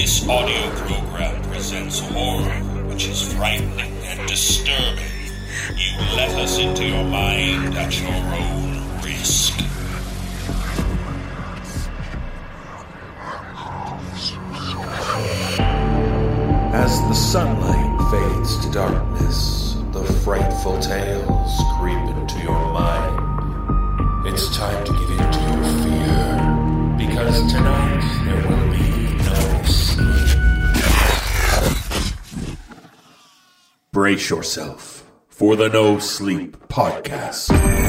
This audio program presents horror, which is frightening and disturbing. You let us into your mind at your own risk. As the sunlight fades to darkness, the frightful tales creep into your mind. It's time to give in to your fear, because tonight there will be no sleep. Brace yourself for the No Sleep Podcast.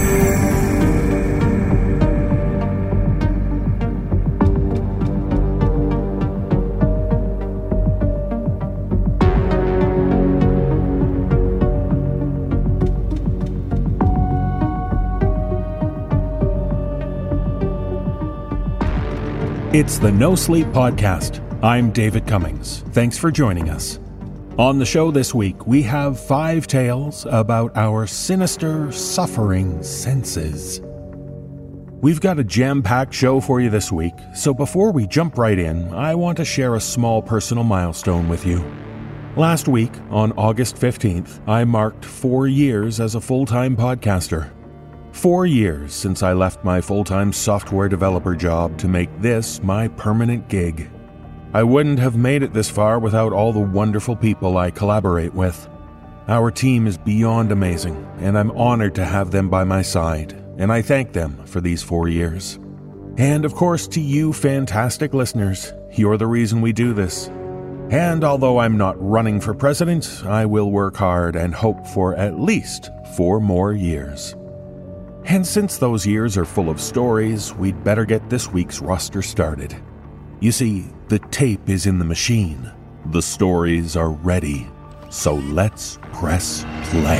It's the No Sleep Podcast. I'm David Cummings. Thanks for joining us. On the show this week, we have 5 tales about our sinister, suffering senses. We've got a jam-packed show for you this week, so before we jump right in, I want to share a small personal milestone with you. Last week, on August 15th, I marked 4 years as a full-time podcaster. 4 years since I left my full-time software developer job to make this my permanent gig. I wouldn't have made it this far without all the wonderful people I collaborate with. Our team is beyond amazing, and I'm honored to have them by my side, and I thank them for these 4 years. And of course to you fantastic listeners, you're the reason we do this. And although I'm not running for president, I will work hard and hope for at least 4 more years. And since those years are full of stories, we'd better get this week's roster started. You see, the tape is in the machine. The stories are ready. So let's press play.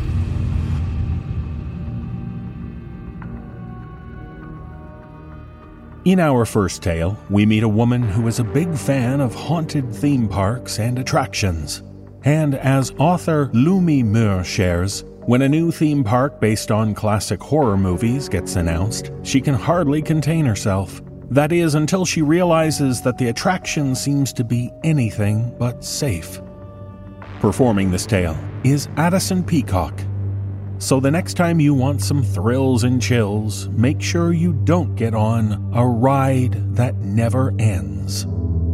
In our first tale, we meet a woman who is a big fan of haunted theme parks and attractions. And as author Lumi Muir shares, when a new theme park based on classic horror movies gets announced, she can hardly contain herself. That is, until she realizes that the attraction seems to be anything but safe. Performing this tale is Addison Peacock. So the next time you want some thrills and chills, make sure you don't get on a ride that never ends.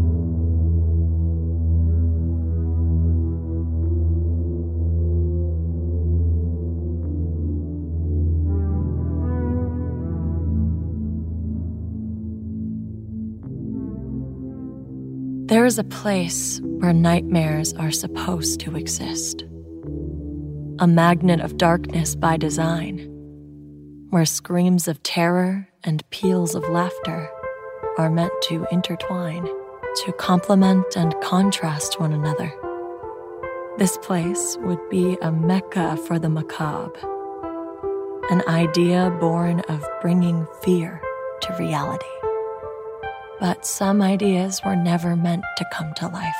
There is a place where nightmares are supposed to exist. A magnet of darkness by design, where screams of terror and peals of laughter are meant to intertwine, to complement and contrast one another. This place would be a mecca for the macabre, an idea born of bringing fear to reality. But some ideas were never meant to come to life.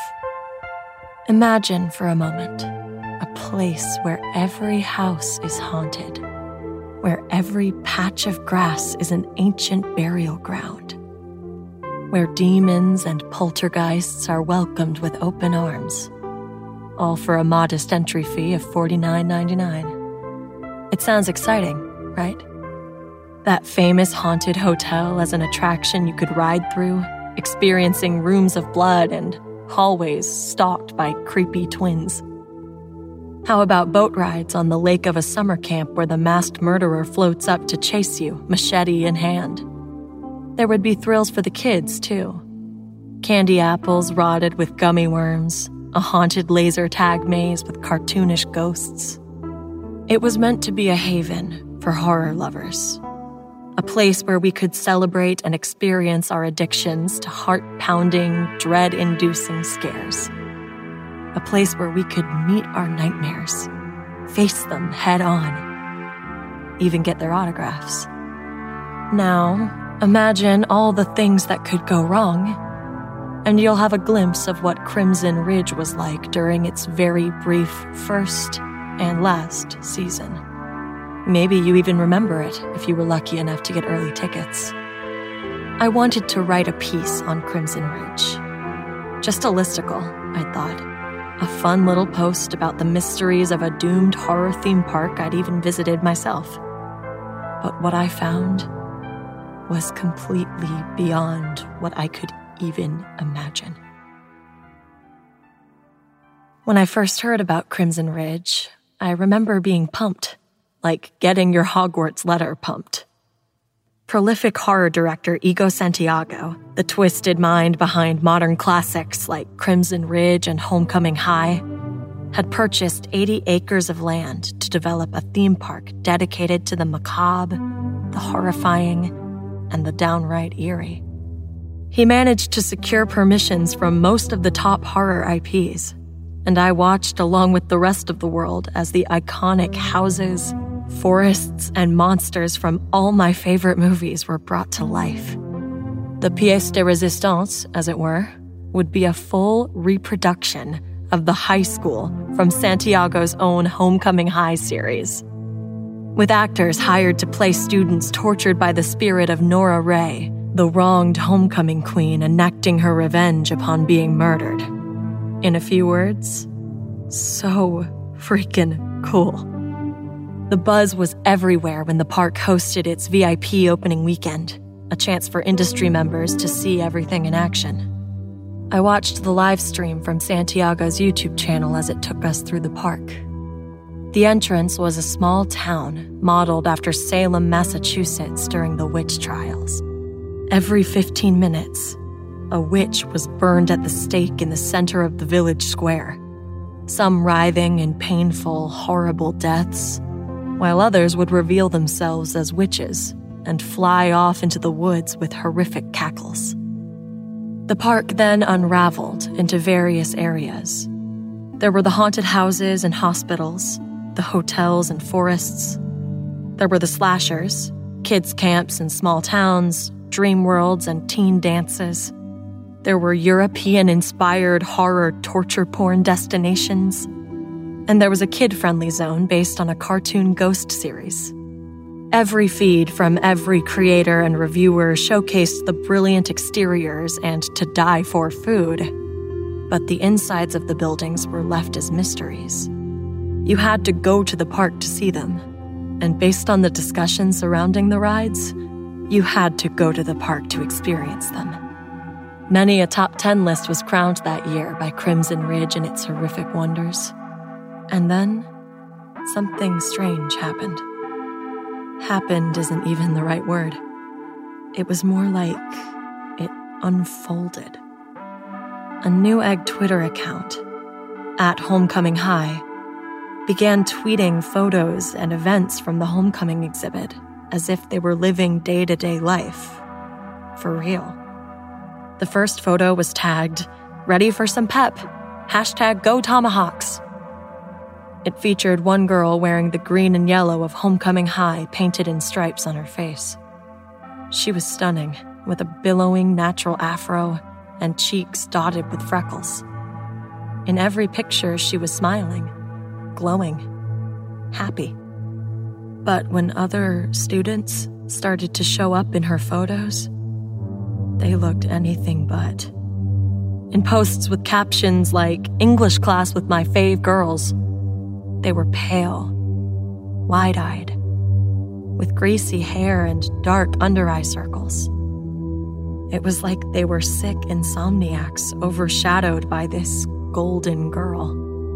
Imagine for a moment a place where every house is haunted, where every patch of grass is an ancient burial ground, where demons and poltergeists are welcomed with open arms, all for a modest entry fee of $49.99. It sounds exciting, right? That famous haunted hotel as an attraction you could ride through, experiencing rooms of blood and hallways stalked by creepy twins. How about boat rides on the lake of a summer camp where the masked murderer floats up to chase you, machete in hand? There would be thrills for the kids, too. Candy apples rotted with gummy worms, a haunted laser tag maze with cartoonish ghosts. It was meant to be a haven for horror lovers. A place where we could celebrate and experience our addictions to heart-pounding, dread-inducing scares. A place where we could meet our nightmares, face them head-on, even get their autographs. Now, imagine all the things that could go wrong, and you'll have a glimpse of what Crimson Ridge was like during its very brief first and last season. Maybe you even remember it if you were lucky enough to get early tickets. I wanted to write a piece on Crimson Ridge. Just a listicle, I thought. A fun little post about the mysteries of a doomed horror theme park I'd even visited myself. But what I found was completely beyond what I could even imagine. When I first heard about Crimson Ridge, I remember being pumped, like getting your Hogwarts letter pumped. Prolific horror director Ego Santiago, the twisted mind behind modern classics like Crimson Ridge and Homecoming High, had purchased 80 acres of land to develop a theme park dedicated to the macabre, the horrifying, and the downright eerie. He managed to secure permissions from most of the top horror IPs, and I watched along with the rest of the world as the iconic houses, forests, and monsters from all my favorite movies were brought to life. The pièce de résistance, as it were, would be a full reproduction of the high school from Santiago's own Homecoming High series, with actors hired to play students tortured by the spirit of Nora Ray, the wronged homecoming queen enacting her revenge upon being murdered. In a few words, so freaking cool. The buzz was everywhere when the park hosted its VIP opening weekend, a chance for industry members to see everything in action. I watched the live stream from Santiago's YouTube channel as it took us through the park. The entrance was a small town modeled after Salem, Massachusetts during the witch trials. Every 15 minutes, a witch was burned at the stake in the center of the village square, some writhing in painful, horrible deaths, while others would reveal themselves as witches and fly off into the woods with horrific cackles. The park then unraveled into various areas. There were the haunted houses and hospitals, the hotels and forests. There were the slashers, kids' camps and small towns, dream worlds and teen dances. There were European-inspired horror torture porn destinations. And there was a kid-friendly zone based on a cartoon ghost series. Every feed from every creator and reviewer showcased the brilliant exteriors and to die for food, but the insides of the buildings were left as mysteries. You had to go to the park to see them, and based on the discussion surrounding the rides, you had to go to the park to experience them. Many a top 10 list was crowned that year by Crimson Ridge and its horrific wonders. And then, something strange happened. Happened isn't even the right word. It was more like it unfolded. A Newegg Twitter account, @Homecoming High, began tweeting photos and events from the Homecoming exhibit as if they were living day-to-day life. For real. The first photo was tagged, "Ready for some pep, #GoTomahawks." It featured one girl wearing the green and yellow of Homecoming High painted in stripes on her face. She was stunning, with a billowing natural afro and cheeks dotted with freckles. In every picture, she was smiling, glowing, happy. But when other students started to show up in her photos, they looked anything but. In posts with captions like, "English class with my fave girls," they were pale, wide-eyed, with greasy hair and dark under-eye circles. It was like they were sick insomniacs overshadowed by this golden girl.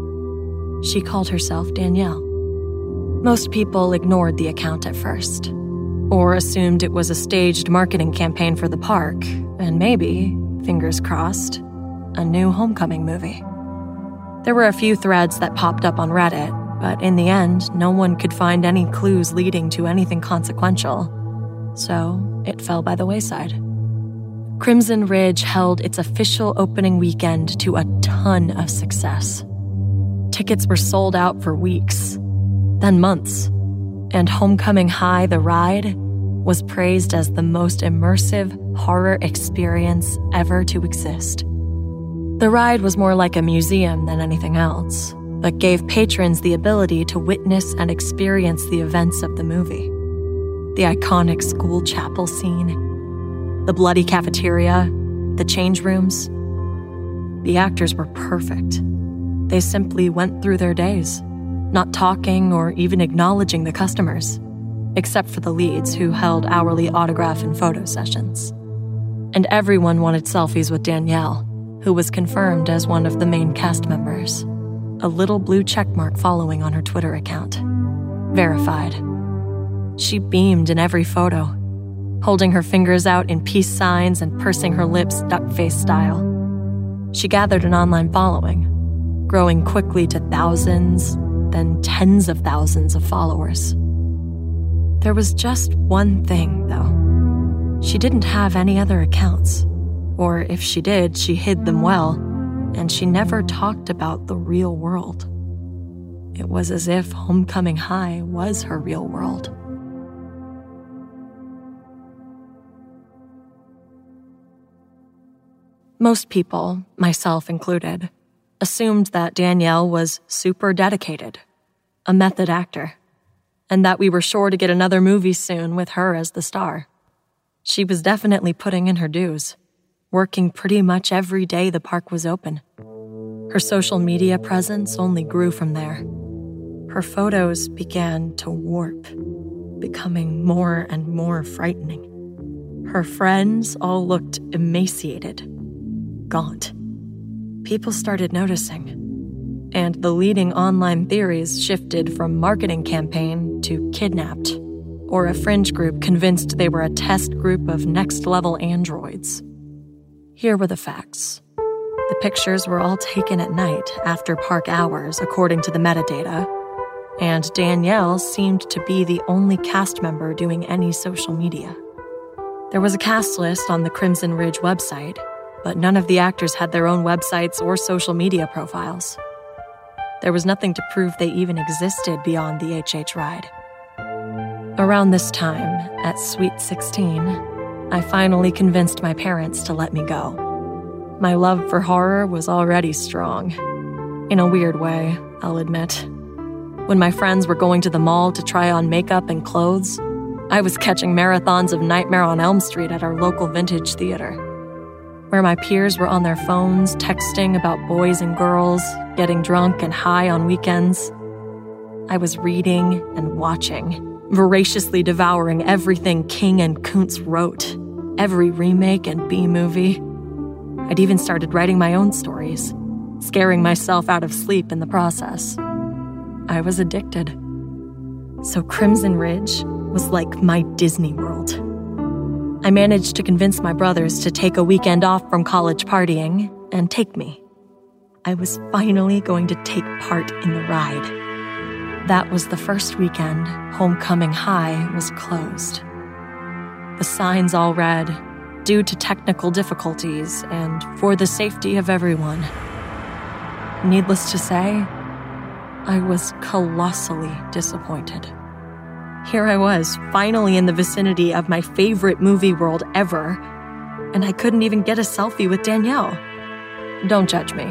She called herself Danielle. Most people ignored the account at first, or assumed it was a staged marketing campaign for the park, and maybe, fingers crossed, a new Homecoming movie. There were a few threads that popped up on Reddit, but in the end, no one could find any clues leading to anything consequential, so it fell by the wayside. Crimson Ridge held its official opening weekend to a ton of success. Tickets were sold out for weeks, then months, and Homecoming High, the ride, was praised as the most immersive horror experience ever to exist. The ride was more like a museum than anything else, but gave patrons the ability to witness and experience the events of the movie. The iconic school chapel scene, the bloody cafeteria, the change rooms. The actors were perfect. They simply went through their days, not talking or even acknowledging the customers, except for the leads who held hourly autograph and photo sessions. And everyone wanted selfies with Danielle, who was confirmed as one of the main cast members, a little blue checkmark following on her Twitter account. Verified. She beamed in every photo, holding her fingers out in peace signs and pursing her lips duck-face style. She gathered an online following, growing quickly to thousands, then tens of thousands of followers. There was just one thing, though. She didn't have any other accounts, or if she did, she hid them well, and she never talked about the real world. It was as if Homecoming High was her real world. Most people, myself included, assumed that Danielle was super dedicated, a method actor, and that we were sure to get another movie soon with her as the star. She was definitely putting in her dues, working pretty much every day the park was open. Her social media presence only grew from there. Her photos began to warp, becoming more and more frightening. Her friends all looked emaciated, gaunt. People started noticing, and the leading online theories shifted from marketing campaign to kidnapped, or a fringe group convinced they were a test group of next-level androids. Here were the facts. The pictures were all taken at night after park hours, according to the metadata, and Danielle seemed to be the only cast member doing any social media. There was a cast list on the Crimson Ridge website, but none of the actors had their own websites or social media profiles. There was nothing to prove they even existed beyond the HH ride. Around this time, at Sweet 16, I finally convinced my parents to let me go. My love for horror was already strong. In a weird way, I'll admit. When my friends were going to the mall to try on makeup and clothes, I was catching marathons of Nightmare on Elm Street at our local vintage theater. Where my peers were on their phones, texting about boys and girls, getting drunk and high on weekends, I was reading and watching, voraciously devouring everything King and Kuntz wrote, every remake and B-movie. I'd even started writing my own stories, scaring myself out of sleep in the process. I was addicted. So Crimson Ridge was like my Disney World. I managed to convince my brothers to take a weekend off from college partying and take me. I was finally going to take part in the ride. That was the first weekend Homecoming High was closed. The signs all read, "Due to technical difficulties and for the safety of everyone." Needless to say, I was colossally disappointed. Here I was, finally in the vicinity of my favorite movie world ever, and I couldn't even get a selfie with Danielle. Don't judge me.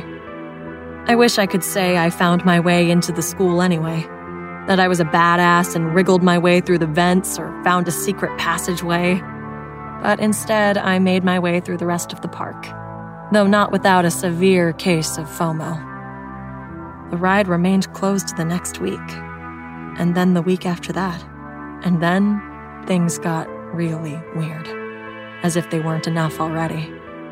I wish I could say I found my way into the school anyway, that I was a badass and wriggled my way through the vents or found a secret passageway. But instead, I made my way through the rest of the park, though not without a severe case of FOMO. The ride remained closed the next week, and then the week after that. And then, things got really weird, as if they weren't enough already.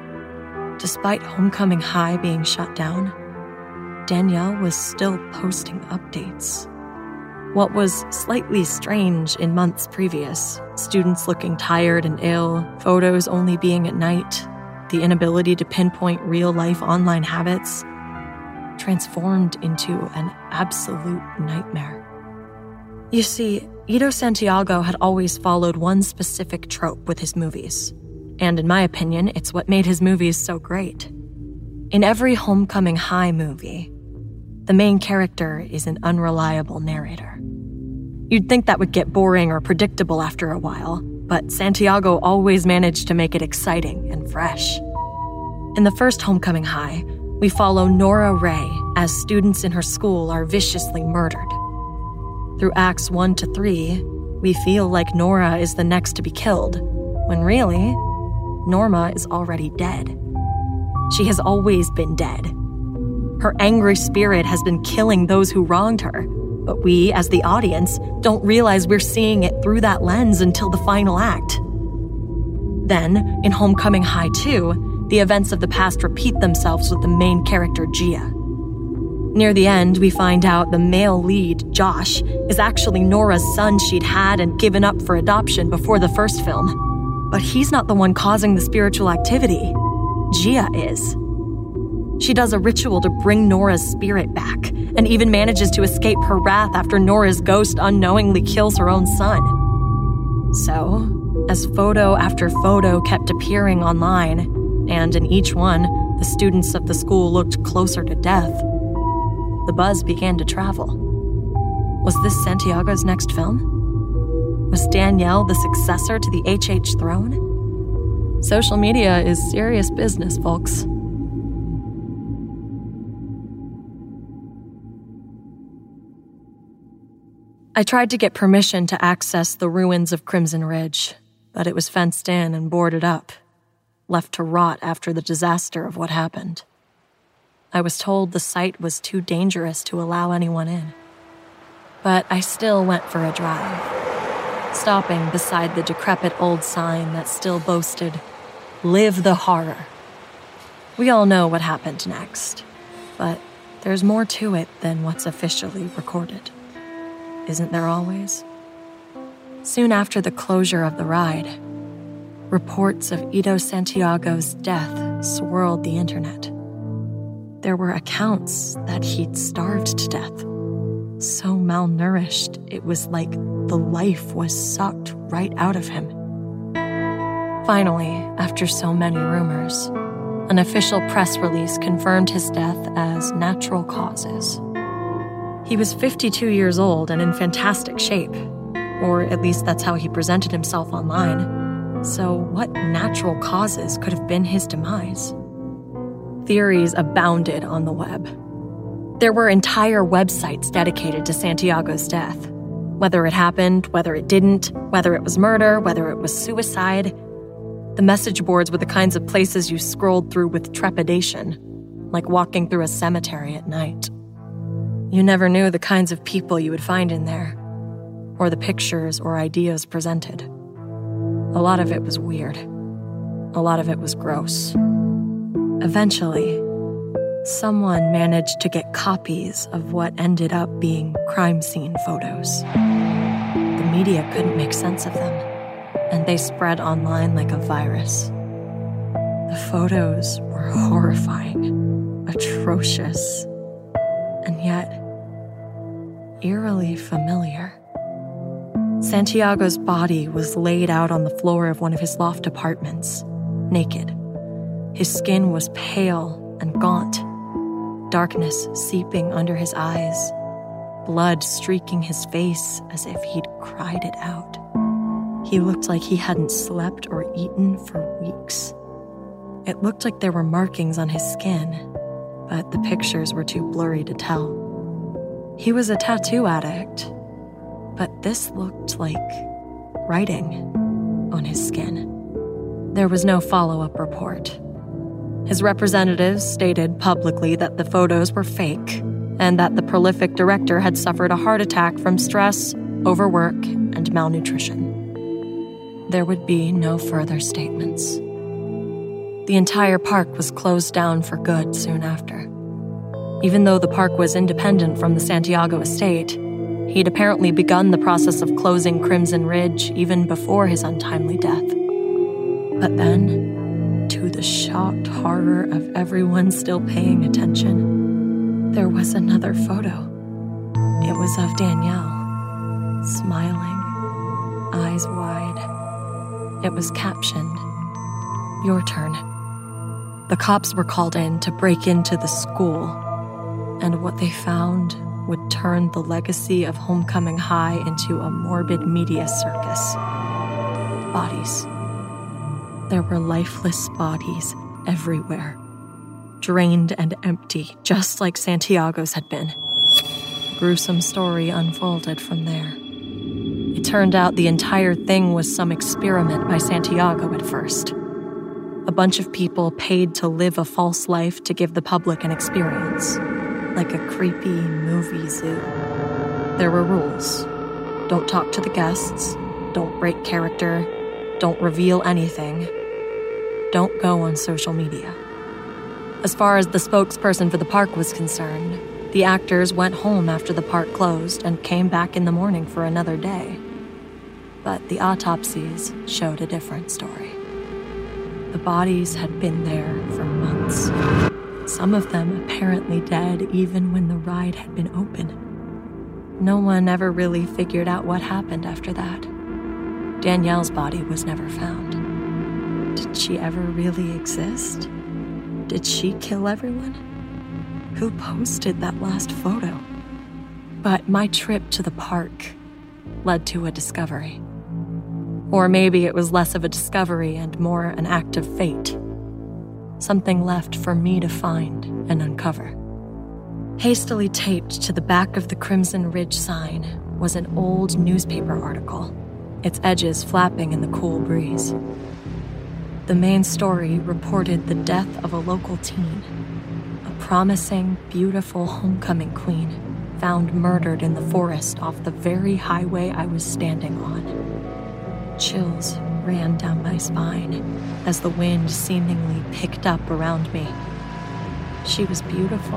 Despite Homecoming High being shut down, Danielle was still posting updates. What was slightly strange in months previous, students looking tired and ill, photos only being at night, the inability to pinpoint real-life online habits, transformed into an absolute nightmare. You see, Ido Santiago had always followed one specific trope with his movies, and in my opinion, it's what made his movies so great. In every Homecoming High movie, the main character is an unreliable narrator. You'd think that would get boring or predictable after a while, but Santiago always managed to make it exciting and fresh. In the first Homecoming High, we follow Nora Ray as students in her school are viciously murdered. Through Acts 1 to 3, we feel like Nora is the next to be killed, when really, Norma is already dead. She has always been dead. Her angry spirit has been killing those who wronged her, but we, as the audience, don't realize we're seeing it through that lens until the final act. Then, in Homecoming High 2, the events of the past repeat themselves with the main character, Gia. Near the end, we find out the male lead, Josh, is actually Nora's son she'd had and given up for adoption before the first film. But he's not the one causing the spiritual activity. Gia is. She does a ritual to bring Nora's spirit back, and even manages to escape her wrath after Nora's ghost unknowingly kills her own son. So, as photo after photo kept appearing online, and in each one, the students of the school looked closer to death, the buzz began to travel. Was this Santiago's next film? Was Danielle the successor to the HH throne? Social media is serious business, folks. I tried to get permission to access the ruins of Crimson Ridge, but it was fenced in and boarded up, left to rot after the disaster of what happened. I was told the site was too dangerous to allow anyone in. But I still went for a drive, stopping beside the decrepit old sign that still boasted, "Live the Horror." We all know what happened next, but there's more to it than what's officially recorded. Isn't there always? Soon after the closure of the ride, reports of Ito Santiago's death swirled the internet. There were accounts that he'd starved to death, so malnourished it was like the life was sucked right out of him. Finally, after so many rumors, an official press release confirmed his death as natural causes. He was 52 years old and in fantastic shape, or at least that's how he presented himself online. So what natural causes could have been his demise? Theories abounded on the web. There were entire websites dedicated to Santiago's death. Whether it happened, whether it didn't, whether it was murder, whether it was suicide. The message boards were the kinds of places you scrolled through with trepidation, like walking through a cemetery at night. You never knew the kinds of people you would find in there, or the pictures or ideas presented. A lot of it was weird. A lot of it was gross. Eventually, someone managed to get copies of what ended up being crime scene photos. The media couldn't make sense of them, and they spread online like a virus. The photos were horrifying, atrocious, and yet eerily familiar. Santiago's body was laid out on the floor of one of his loft apartments, naked. His skin was pale and gaunt, darkness seeping under his eyes, blood streaking his face as if he'd cried it out. He looked like he hadn't slept or eaten for weeks. It looked like there were markings on his skin, but the pictures were too blurry to tell. He was a tattoo addict, but this looked like writing on his skin. There was no follow-up report. His representatives stated publicly that the photos were fake and that the prolific director had suffered a heart attack from stress, overwork, and malnutrition. There would be no further statements. The entire park was closed down for good soon after. Even though the park was independent from the Santiago estate, he'd apparently begun the process of closing Crimson Ridge even before his untimely death. But then, to the shocked horror of everyone still paying attention, there was another photo. It was of Danielle, smiling, eyes wide. It was captioned, "Your turn." The cops were called in to break into the school, and what they found would turn the legacy of Homecoming High into a morbid media circus. Bodies. There were lifeless bodies everywhere, drained and empty, just like Santiago's had been. A gruesome story unfolded from there. It turned out the entire thing was some experiment by Santiago at first. A bunch of people paid to live a false life to give the public an experience, like a creepy movie zoo. There were rules. Don't talk to the guests. Don't break character. Don't reveal anything. Don't go on social media. As far as the spokesperson for the park was concerned, the actors went home after the park closed and came back in the morning for another day. But the autopsies showed a different story. The bodies had been there for months. Some of them apparently dead even when the ride had been open. No one ever really figured out what happened after that. Danielle's body was never found. Did she ever really exist? Did she kill everyone? Who posted that last photo? But my trip to the park led to a discovery. Or maybe it was less of a discovery and more an act of fate. Something left for me to find and uncover. Hastily taped to the back of the Crimson Ridge sign was an old newspaper article, its edges flapping in the cool breeze. The main story reported the death of a local teen, a promising, beautiful homecoming queen found murdered in the forest off the very highway I was standing on. Chills ran down my spine as the wind seemingly picked up around me. She was beautiful,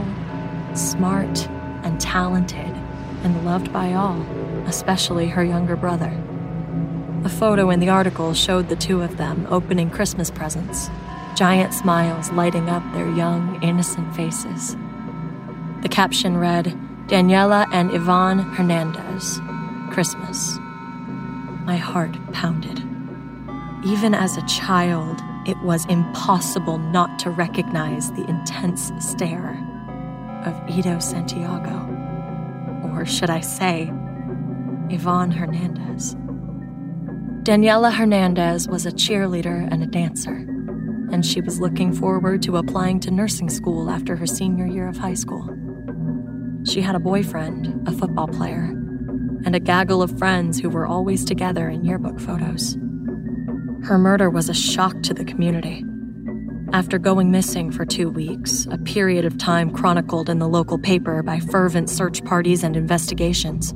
smart, and talented, and loved by all, especially her younger brother. A photo in the article showed the two of them opening Christmas presents, giant smiles lighting up their young, innocent faces. The caption read, "Daniela and Ivan Hernandez, Christmas." My heart pounded. Even as a child, it was impossible not to recognize the intense stare of Ido Santiago. Or should I say, Ivan Hernandez. Daniela Hernandez was a cheerleader and a dancer, and she was looking forward to applying to nursing school after her senior year of high school. She had a boyfriend, a football player, and a gaggle of friends who were always together in yearbook photos. Her murder was a shock to the community. After going missing for 2 weeks, a period of time chronicled in the local paper by fervent search parties and investigations,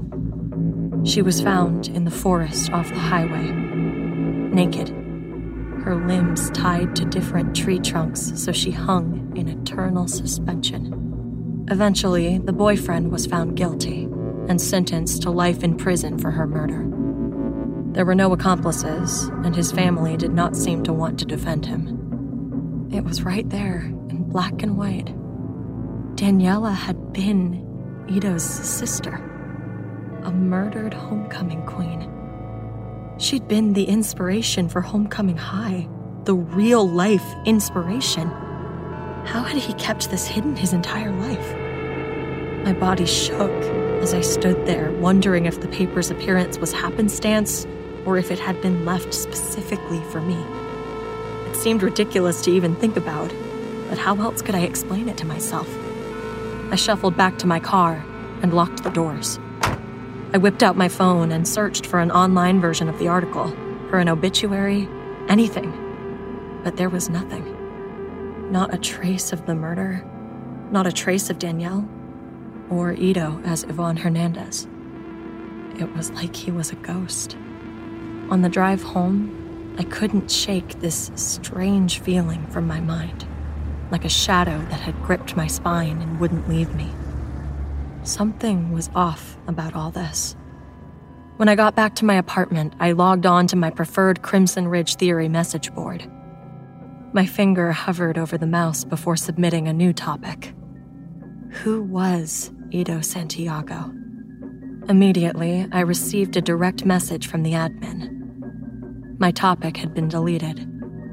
she was found in the forest off the highway, naked, her limbs tied to different tree trunks so she hung in eternal suspension. Eventually, the boyfriend was found guilty and sentenced to life in prison for her murder. There were no accomplices, and his family did not seem to want to defend him. It was right there, in black and white. Daniela had been Ido's sister, a murdered homecoming queen. She'd been the inspiration for Homecoming High, the real-life inspiration. How had he kept this hidden his entire life? My body shook as I stood there, wondering if the paper's appearance was happenstance or if it had been left specifically for me. It seemed ridiculous to even think about, but how else could I explain it to myself? I shuffled back to my car and locked the doors. I whipped out my phone and searched for an online version of the article, for an obituary, anything. But there was nothing. Not a trace of the murder, not a trace of Danielle, or Ido as Ivan Hernandez. It was like he was a ghost. On the drive home, I couldn't shake this strange feeling from my mind, like a shadow that had gripped my spine and wouldn't leave me. Something was off about all this. When I got back to my apartment, I logged on to my preferred Crimson Ridge Theory message board. My finger hovered over the mouse before submitting a new topic. Who was Ido Santiago? Immediately, I received a direct message from the admin. My topic had been deleted.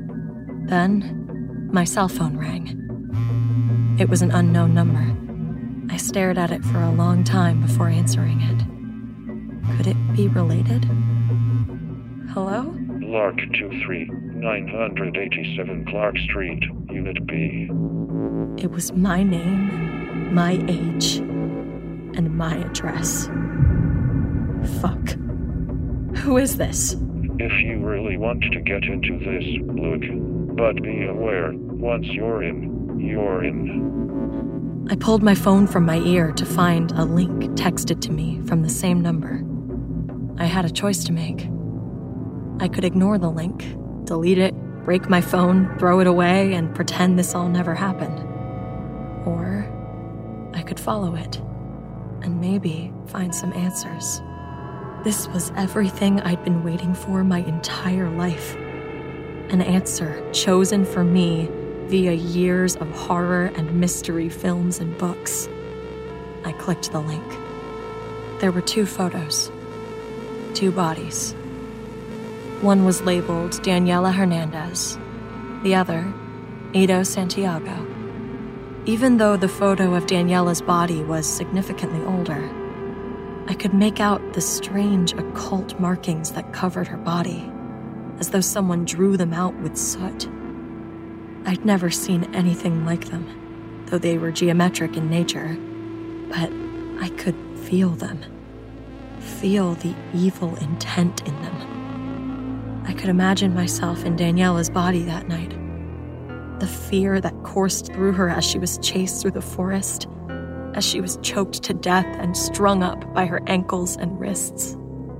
Then, my cell phone rang. It was an unknown number. I stared at it for a long time before answering it. Could it be related? Hello? Lark 23, 987 Clark Street, Unit B. It was my name, my age, and my address. Fuck. Who is this? If you really want to get into this, look. But be aware, once you're in, you're in. I pulled my phone from my ear to find a link texted to me from the same number. I had a choice to make. I could ignore the link, delete it, break my phone, throw it away, and pretend this all never happened. Or I could follow it and maybe find some answers. This was everything I'd been waiting for my entire life. An answer chosen for me via years of horror and mystery films and books. I clicked the link. There were 2 photos. 2 bodies. One was labeled Daniela Hernandez, the other, Ido Santiago. Even though the photo of Daniela's body was significantly older, I could make out the strange occult markings that covered her body, as though someone drew them out with soot. I'd never seen anything like them, though they were geometric in nature, but I could feel them. Feel the evil intent in them. I could imagine myself in Daniela's body that night. The fear that coursed through her as she was chased through the forest, as she was choked to death and strung up by her ankles and wrists.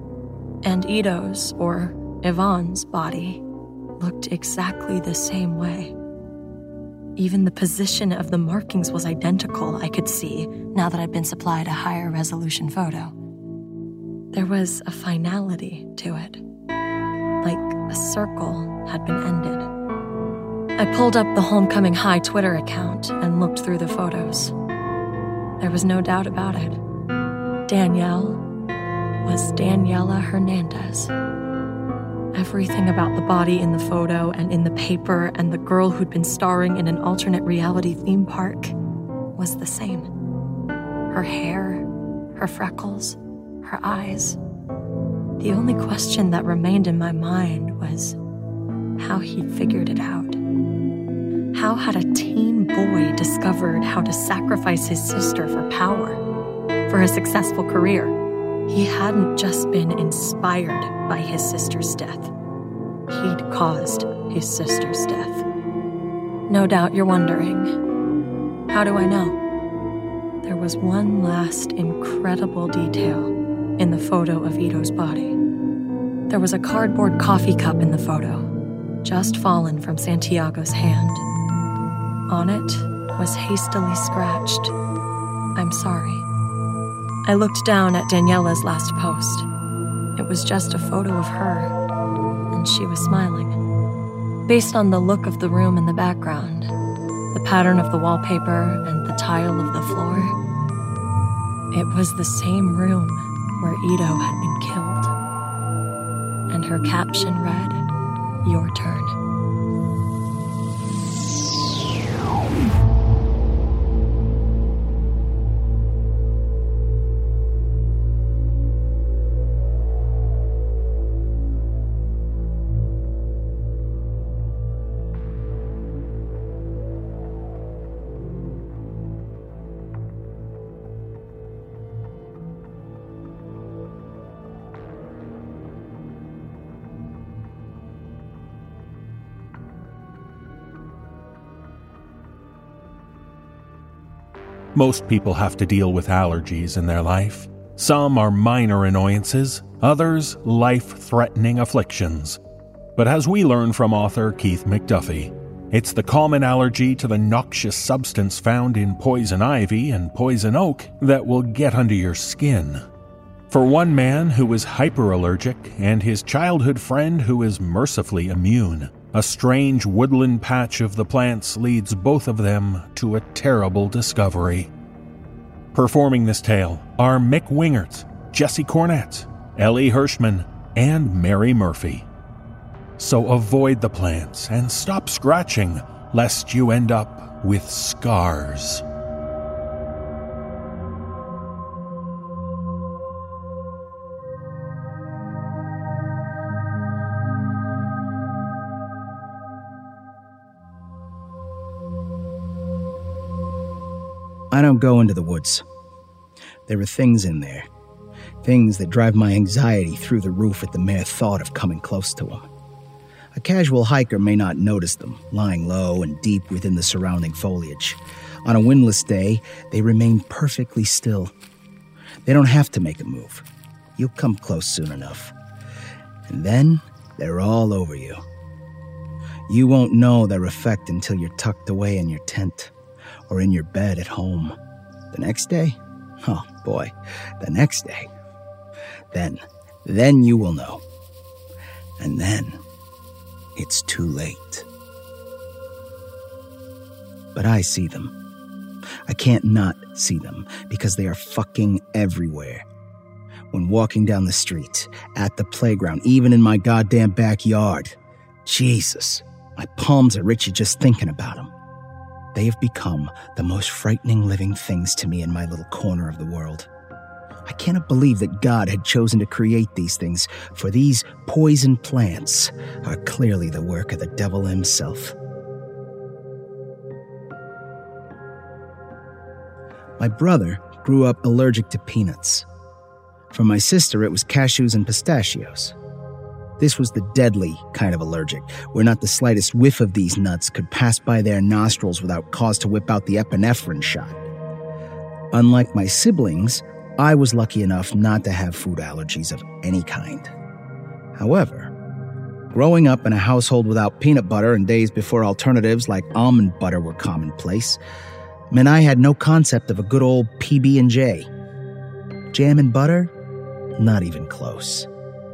And Ido's, or Yvonne's, body looked exactly the same way. Even the position of the markings was identical, I could see, now that I'd been supplied a higher resolution photo. There was a finality to it, like a circle had been ended. I pulled up the Homecoming High Twitter account and looked through the photos. There was no doubt about it. Danielle was Daniela Hernandez. Everything about the body in the photo and in the paper and the girl who'd been starring in an alternate reality theme park was the same. Her hair, her freckles, her eyes. The only question that remained in my mind was how he'd figured it out. How had a teen boy discovered how to sacrifice his sister for power, for a successful career? He hadn't just been inspired by his sister's death. He'd caused his sister's death. No doubt you're wondering, how do I know? There was one last incredible detail in the photo of Ido's body. There was a cardboard coffee cup in the photo, just fallen from Santiago's hand. On it was hastily scratched, "I'm sorry." I looked down at Daniela's last post. It was just a photo of her, and she was smiling. Based on the look of the room in the background, the pattern of the wallpaper and the tile of the floor, it was the same room where Ido had been killed. And her caption read, "Your turn." Most people have to deal with allergies in their life. Some are minor annoyances, others life-threatening afflictions. But as we learn from author Keith McDuffie, it's the common allergy to the noxious substance found in poison ivy and poison oak that will get under your skin. For one man who is hyperallergic and his childhood friend who is mercifully immune, a strange woodland patch of the plants leads both of them to a terrible discovery. Performing this tale are Mick Wingert, Jesse Cornett, Ellie Hirschman, and Mary Murphy. So avoid the plants and stop scratching, lest you end up with scars. I don't go into the woods. There are things in there. Things that drive my anxiety through the roof at the mere thought of coming close to them. A casual hiker may not notice them, lying low and deep within the surrounding foliage. On a windless day, they remain perfectly still. They don't have to make a move. You'll come close soon enough. And then they're all over you. You won't know their effect until you're tucked away in your tent or in your bed at home. The next day? Oh, boy, the next day. Then you will know. And then it's too late. But I see them. I can't not see them because they are fucking everywhere. When walking down the street, at the playground, even in my goddamn backyard. Jesus, my palms are itchy just thinking about them. They have become the most frightening living things to me in my little corner of the world. I cannot believe that God had chosen to create these things, for these poison plants are clearly the work of the devil himself. My brother grew up allergic to peanuts. For my sister, it was cashews and pistachios. This was the deadly kind of allergic, where not the slightest whiff of these nuts could pass by their nostrils without cause to whip out the epinephrine shot. Unlike my siblings, I was lucky enough not to have food allergies of any kind. However, growing up in a household without peanut butter and days before alternatives like almond butter were commonplace, meant I had no concept of a good old PB&J. Jam and butter? Not even close.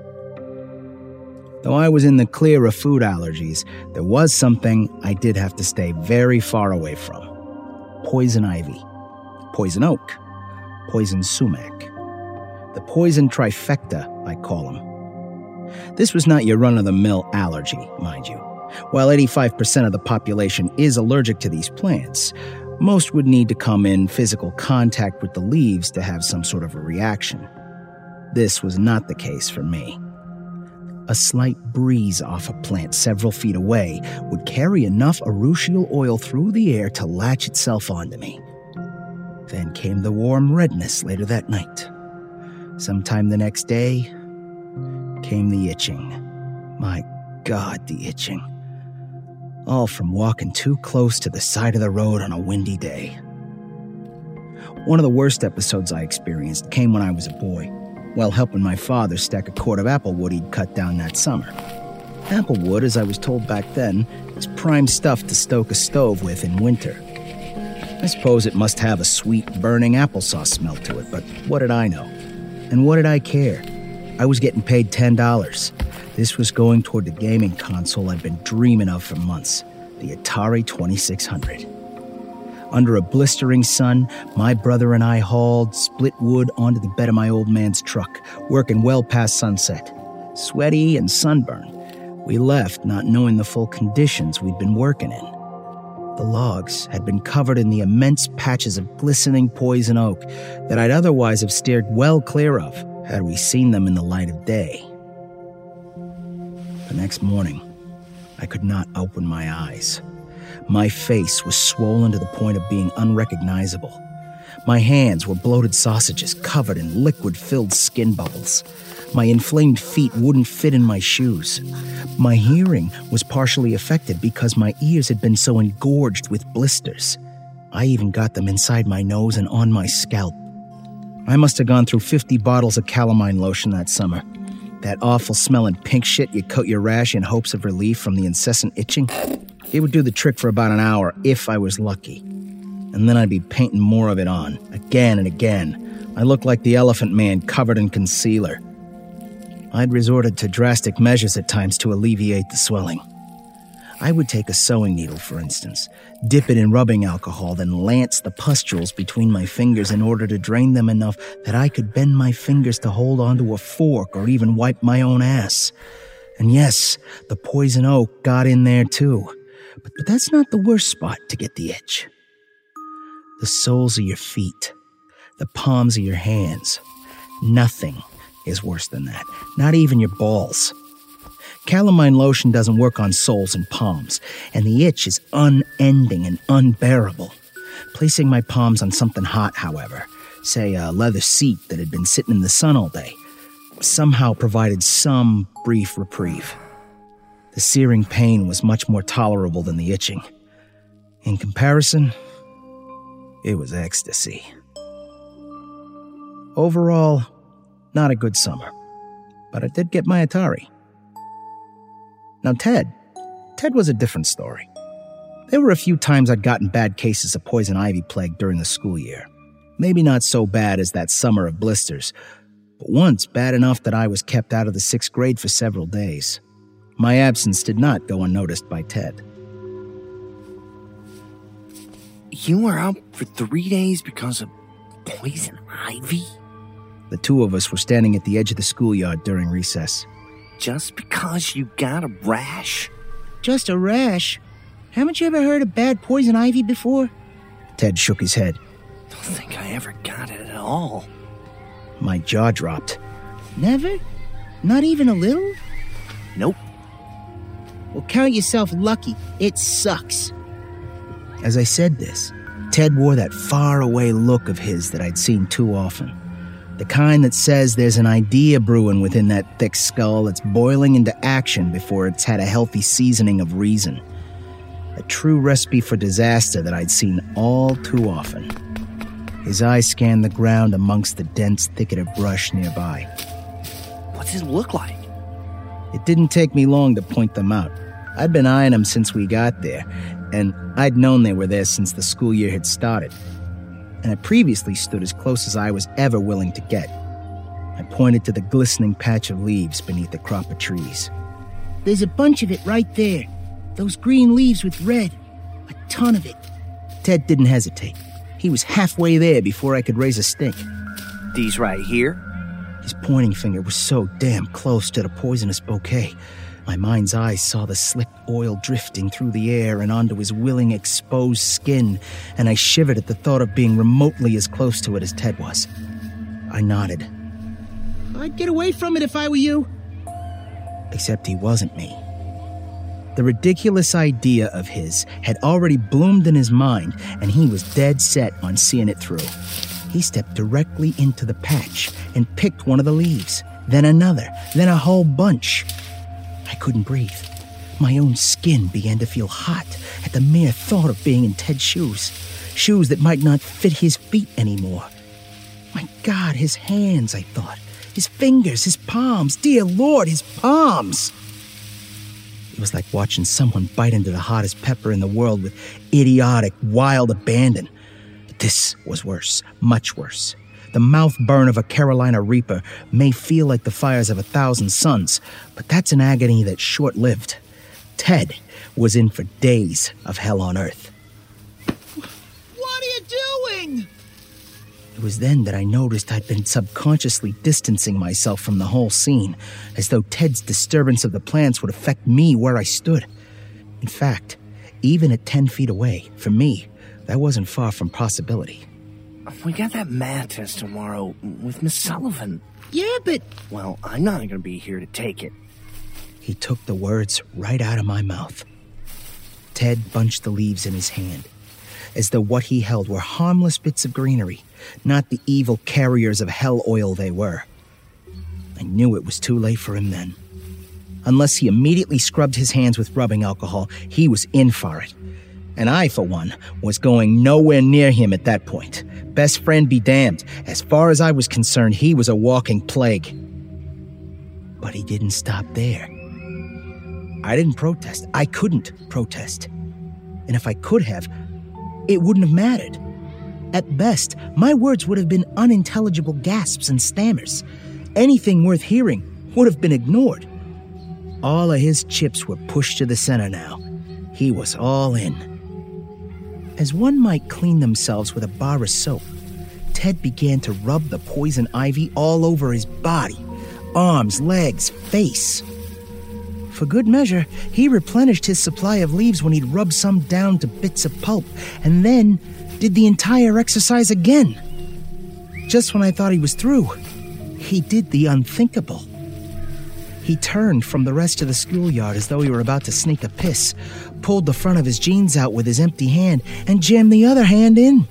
Though I was in the clear of food allergies, there was something I did have to stay very far away from. Poison ivy, poison oak, poison sumac. The poison trifecta, I call them. This was not your run-of-the-mill allergy, mind you. While 85% of the population is allergic to these plants, most would need to come in physical contact with the leaves to have some sort of a reaction. This was not the case for me. A slight breeze off a plant several feet away would carry enough urushiol oil through the air to latch itself onto me. Then came the warm redness later that night. Sometime the next day came the itching. My God, the itching. All from walking too close to the side of the road on a windy day. One of the worst episodes I experienced came when I was a boy, while helping my father stack a cord of applewood he'd cut down that summer. Applewood, as I was told back then, is prime stuff to stoke a stove with in winter. I suppose it must have a sweet, burning applesauce smell to it, but what did I know? And what did I care? I was getting paid $10. This was going toward the gaming console I'd been dreaming of for months, the Atari 2600. Under a blistering sun, my brother and I hauled split wood onto the bed of my old man's truck, working well past sunset. Sweaty and sunburned, we left not knowing the full conditions we'd been working in. The logs had been covered in the immense patches of glistening poison oak that I'd otherwise have steered well clear of had we seen them in the light of day. The next morning, I could not open my eyes. My face was swollen to the point of being unrecognizable. My hands were bloated sausages covered in liquid-filled skin bubbles. My inflamed feet wouldn't fit in my shoes. My hearing was partially affected because my ears had been so engorged with blisters. I even got them inside my nose and on my scalp. I must have gone through 50 bottles of calamine lotion that summer. That awful smelling pink shit you coat your rash in hopes of relief from the incessant itching. It would do the trick for about an hour if I was lucky. And then I'd be painting more of it on, again and again. I looked like the Elephant Man covered in concealer. I'd resorted to drastic measures at times to alleviate the swelling. I would take a sewing needle, for instance, dip it in rubbing alcohol, then lance the pustules between my fingers in order to drain them enough that I could bend my fingers to hold onto a fork or even wipe my own ass. And yes, the poison oak got in there too. But that's not the worst spot to get the itch. The soles of your feet, the palms of your hands. Nothing is worse than that, not even your balls. Calamine lotion doesn't work on soles and palms, and the itch is unending and unbearable. Placing my palms on something hot, however, say a leather seat that had been sitting in the sun all day, somehow provided some brief reprieve. The searing pain was much more tolerable than the itching. In comparison, it was ecstasy. Overall, not a good summer, but I did get my Atari. Now Ted was a different story. There were a few times I'd gotten bad cases of poison ivy plague during the school year. Maybe not so bad as that summer of blisters, but once bad enough that I was kept out of the 6th grade for several days. My absence did not go unnoticed by Ted. You were out for 3 days because of poison ivy? The two of us were standing at the edge of the schoolyard during recess. Just because you got a rash? Just a rash? Haven't you ever heard of bad poison ivy before? Ted shook his head. Don't think I ever got it at all. My jaw dropped. Never? Not even a little? Nope. Well, count yourself lucky. It sucks. As I said this, Ted wore that faraway look of his that I'd seen too often. The kind that says there's an idea brewing within that thick skull that's boiling into action before it's had a healthy seasoning of reason. A true recipe for disaster that I'd seen all too often. His eyes scanned the ground amongst the dense thicket of brush nearby. What's it look like? It didn't take me long to point them out. I'd been eyeing them since we got there, and I'd known they were there since the school year had started. And I previously stood as close as I was ever willing to get. I pointed to the glistening patch of leaves beneath a crop of trees. There's a bunch of it right there. Those green leaves with red. A ton of it. Ted didn't hesitate. He was halfway there before I could raise a stink. These right here? His pointing finger was so damn close to the poisonous bouquet. My mind's eye saw the slick oil drifting through the air and onto his willing, exposed skin, and I shivered at the thought of being remotely as close to it as Ted was. I nodded. I'd get away from it if I were you. Except he wasn't me. The ridiculous idea of his had already bloomed in his mind, and he was dead set on seeing it through. He stepped directly into the patch and picked one of the leaves, then another, then a whole bunch. I couldn't breathe. My own skin began to feel hot at the mere thought of being in Ted's shoes. Shoes that might not fit his feet anymore. My God, his hands, I thought. His fingers, his palms. Dear Lord, his palms. It was like watching someone bite into the hottest pepper in the world with idiotic, wild abandon. But this was worse, much worse. The mouth burn of a Carolina Reaper may feel like the fires of 1,000 suns, but that's an agony that's short-lived. Ted was in for days of hell on earth. What are you doing? It was then that I noticed I'd been subconsciously distancing myself from the whole scene, as though Ted's disturbance of the plants would affect me where I stood. In fact, even at 10 feet away, for me, that wasn't far from possibility. We got that math test tomorrow with Miss Sullivan. Yeah, but... Well, I'm not going to be here to take it. He took the words right out of my mouth. Ted bunched the leaves in his hand, as though what he held were harmless bits of greenery, not the evil carriers of hell oil they were. I knew it was too late for him then. Unless he immediately scrubbed his hands with rubbing alcohol, he was in for it. And I, for one, was going nowhere near him at that point. Best friend be damned. As far as I was concerned, he was a walking plague. But he didn't stop there. I didn't protest. I couldn't protest. And if I could have, it wouldn't have mattered. At best, my words would have been unintelligible gasps and stammers. Anything worth hearing would have been ignored. All of his chips were pushed to the center now. He was all in. As one might clean themselves with a bar of soap, Ted began to rub the poison ivy all over his body, arms, legs, face. For good measure, he replenished his supply of leaves when he'd rubbed some down to bits of pulp, and then did the entire exercise again. Just when I thought he was through, he did the unthinkable. He turned from the rest of the schoolyard as though he were about to sneak a piss, pulled the front of his jeans out with his empty hand, and jammed the other hand in.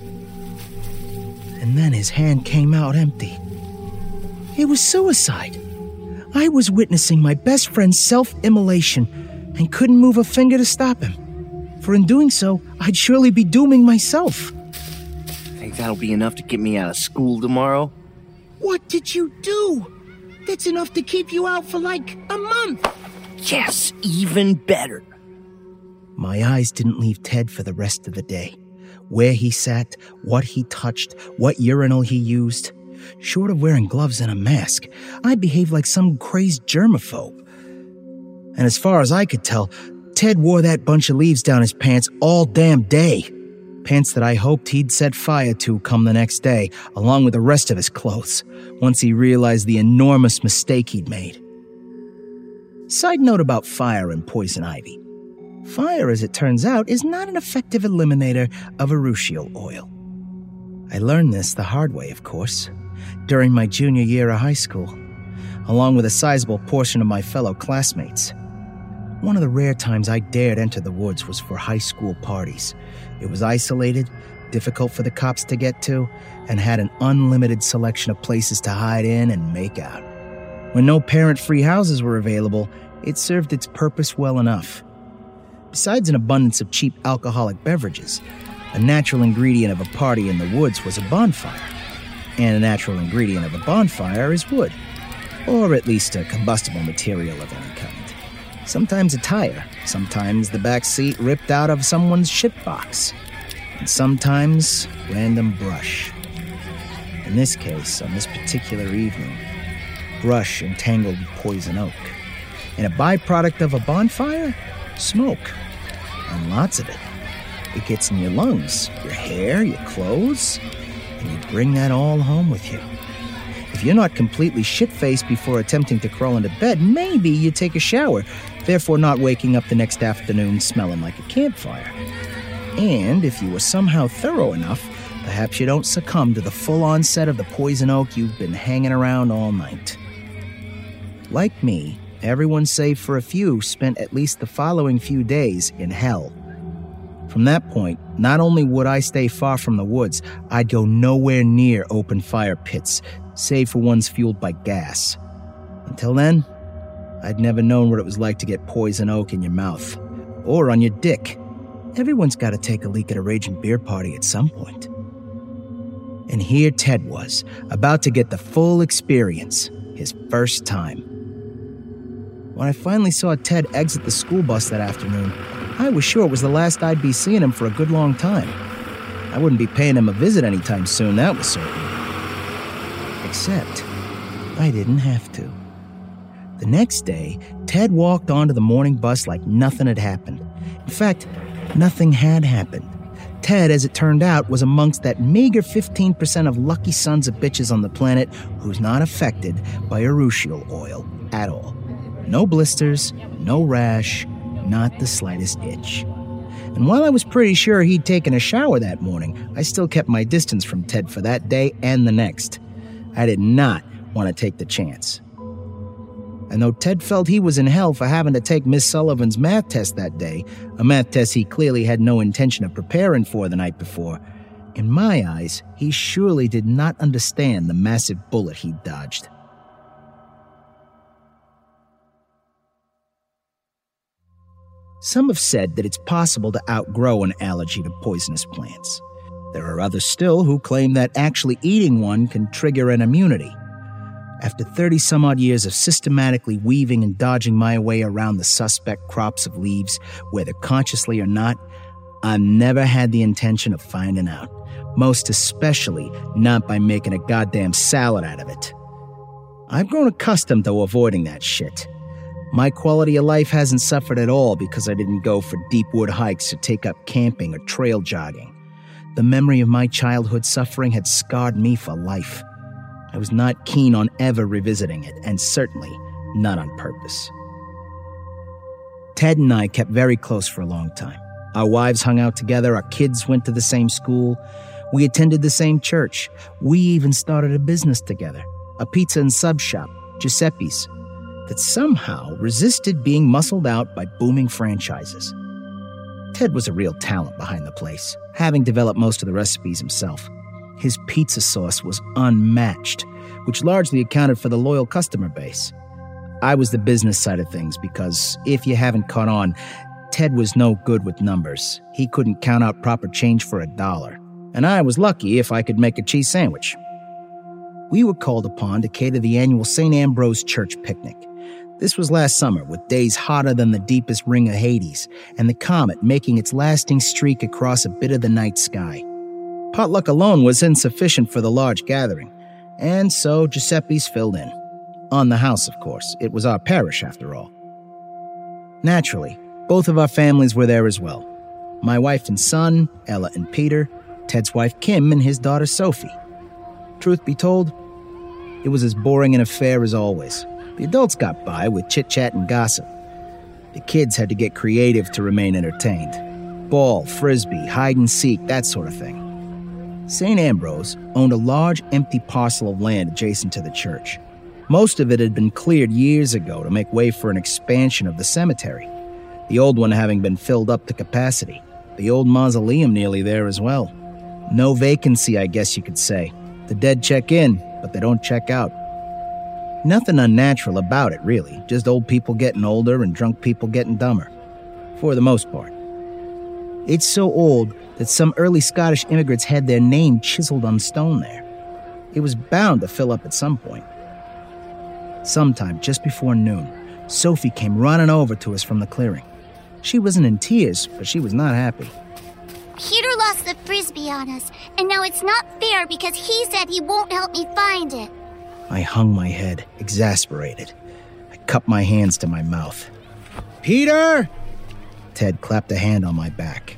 And then his hand came out empty. It was suicide. I was witnessing my best friend's self-immolation, and couldn't move a finger to stop him. For in doing so, I'd surely be dooming myself. Think that'll be enough to get me out of school tomorrow? What did you do? That's enough to keep you out for like a month. Yes, even better. My eyes didn't leave Ted for the rest of the day. Where he sat, what he touched, what urinal he used. Short of wearing gloves and a mask, I behaved like some crazed germaphobe. And as far as I could tell, Ted wore that bunch of leaves down his pants all damn day. Pants that I hoped he'd set fire to come the next day, along with the rest of his clothes, once he realized the enormous mistake he'd made. Side note about fire and poison ivy. Fire, as it turns out, is not an effective eliminator of urushiol oil. I learned this the hard way, of course, during my junior year of high school, along with a sizable portion of my fellow classmates. One of the rare times I dared enter the woods was for high school parties. It was isolated, difficult for the cops to get to, and had an unlimited selection of places to hide in and make out. When no parent-free houses were available, it served its purpose well enough. Besides an abundance of cheap alcoholic beverages, a natural ingredient of a party in the woods was a bonfire. And a natural ingredient of a bonfire is wood, or at least a combustible material of any kind. Sometimes a tire, sometimes the back seat ripped out of someone's shitbox, and sometimes random brush. In this case, on this particular evening, brush entangled poison oak. And a byproduct of a bonfire? Smoke. And lots of it. It gets in your lungs, your hair, your clothes, and you bring that all home with you. If you're not completely shit-faced before attempting to crawl into bed, maybe you take a shower, therefore not waking up the next afternoon smelling like a campfire. And if you were somehow thorough enough, perhaps you don't succumb to the full onset of the poison oak you've been hanging around all night. Like me, everyone save for a few spent at least the following few days in hell. From that point, not only would I stay far from the woods, I'd go nowhere near open fire pits, save for ones fueled by gas. Until then, I'd never known what it was like to get poison oak in your mouth. Or on your dick. Everyone's got to take a leak at a raging beer party at some point. And here Ted was, about to get the full experience, his first time. When I finally saw Ted exit the school bus that afternoon, I was sure it was the last I'd be seeing him for a good long time. I wouldn't be paying him a visit anytime soon, that was certain. Except, I didn't have to. The next day, Ted walked onto the morning bus like nothing had happened. In fact, nothing had happened. Ted, as it turned out, was amongst that meager 15% of lucky sons of bitches on the planet who's not affected by urushiol oil at all. No blisters, no rash, not the slightest itch. And while I was pretty sure he'd taken a shower that morning, I still kept my distance from Ted for that day and the next. I did not want to take the chance. And though Ted felt he was in hell for having to take Miss Sullivan's math test that day, a math test he clearly had no intention of preparing for the night before, in my eyes, he surely did not understand the massive bullet he'd dodged. Some have said that it's possible to outgrow an allergy to poisonous plants. There are others still who claim that actually eating one can trigger an immunity. After 30-some-odd years of systematically weaving and dodging my way around the suspect crops of leaves, whether consciously or not, I've never had the intention of finding out. Most especially not by making a goddamn salad out of it. I've grown accustomed to avoiding that shit. My quality of life hasn't suffered at all because I didn't go for deep wood hikes or take up camping or trail jogging. The memory of my childhood suffering had scarred me for life. I was not keen on ever revisiting it, and certainly not on purpose. Ted and I kept very close for a long time. Our wives hung out together, our kids went to the same school, we attended the same church, we even started a business together, a pizza and sub shop, Giuseppe's, that somehow resisted being muscled out by booming franchises. Ted was a real talent behind the place, having developed most of the recipes himself. His pizza sauce was unmatched, which largely accounted for the loyal customer base. I was the business side of things because, if you haven't caught on, Ted was no good with numbers. He couldn't count out proper change for $1, and I was lucky if I could make a cheese sandwich. We were called upon to cater the annual St. Ambrose Church picnic. This was last summer, with days hotter than the deepest ring of Hades, and the comet making its lasting streak across a bit of the night sky. Potluck alone was insufficient for the large gathering, and so Giuseppe's filled in. On the house, of course. It was our parish, after all. Naturally, both of our families were there as well. My wife and son, Ella and Peter, Ted's wife Kim, and his daughter Sophie. Truth be told, it was as boring an affair as always. The adults got by with chit-chat and gossip. The kids had to get creative to remain entertained. Ball, frisbee, hide-and-seek, that sort of thing. St. Ambrose owned a large, empty parcel of land adjacent to the church. Most of it had been cleared years ago to make way for an expansion of the cemetery, the old one having been filled up to capacity. The old mausoleum nearly there as well. No vacancy, I guess you could say. The dead check in, but they don't check out. Nothing unnatural about it, really. Just old people getting older and drunk people getting dumber. For the most part. It's so old that some early Scottish immigrants had their name chiseled on stone there. It was bound to fill up at some point. Sometime just before noon, Sophie came running over to us from the clearing. She wasn't in tears, but she was not happy. Peter lost the frisbee on us, and now it's not fair because he said he won't help me find it. I hung my head, exasperated. I cupped my hands to my mouth. Peter! Ted clapped a hand on my back.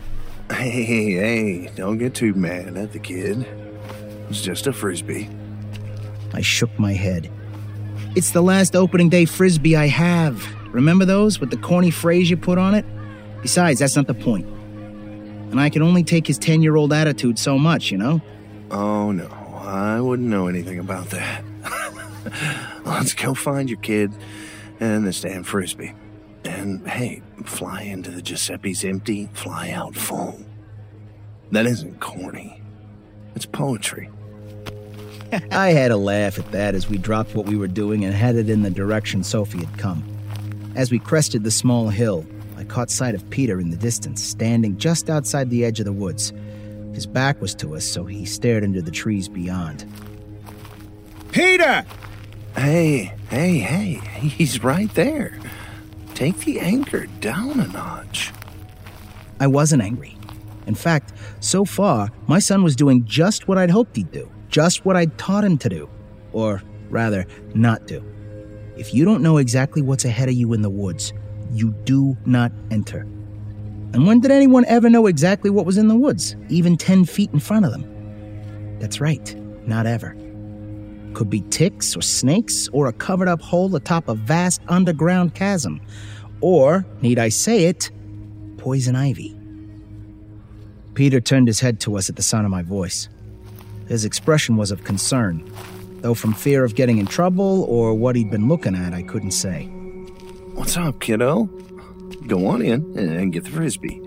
Hey, don't get too mad at the kid. It's just a frisbee. I shook my head. It's the last opening day frisbee I have. Remember those with the corny phrase you put on it? Besides, that's not the point. And I can only take his 10-year-old attitude so much, you know? Oh, no, I wouldn't know anything about that. Let's go find your kid and this damn frisbee. And, hey, fly into the Giuseppe's empty, fly out full. That isn't corny. It's poetry. I had a laugh at that as we dropped what we were doing and headed in the direction Sophie had come. As we crested the small hill, I caught sight of Peter in the distance, standing just outside the edge of the woods. His back was to us, so he stared into the trees beyond. Peter! Hey, he's right there. Take the anger down a notch. I wasn't angry. In fact, so far, my son was doing just what I'd hoped he'd do. Just what I'd taught him to do. Or, rather, not do. If you don't know exactly what's ahead of you in the woods, you do not enter. And when did anyone ever know exactly what was in the woods, even 10 feet in front of them? That's right, not ever. Could be ticks or snakes or a covered-up hole atop a vast underground chasm. Or, need I say it, poison ivy. Peter turned his head to us at the sound of my voice. His expression was of concern, though from fear of getting in trouble or what he'd been looking at, I couldn't say. What's up, kiddo? Go on in and get the frisbee.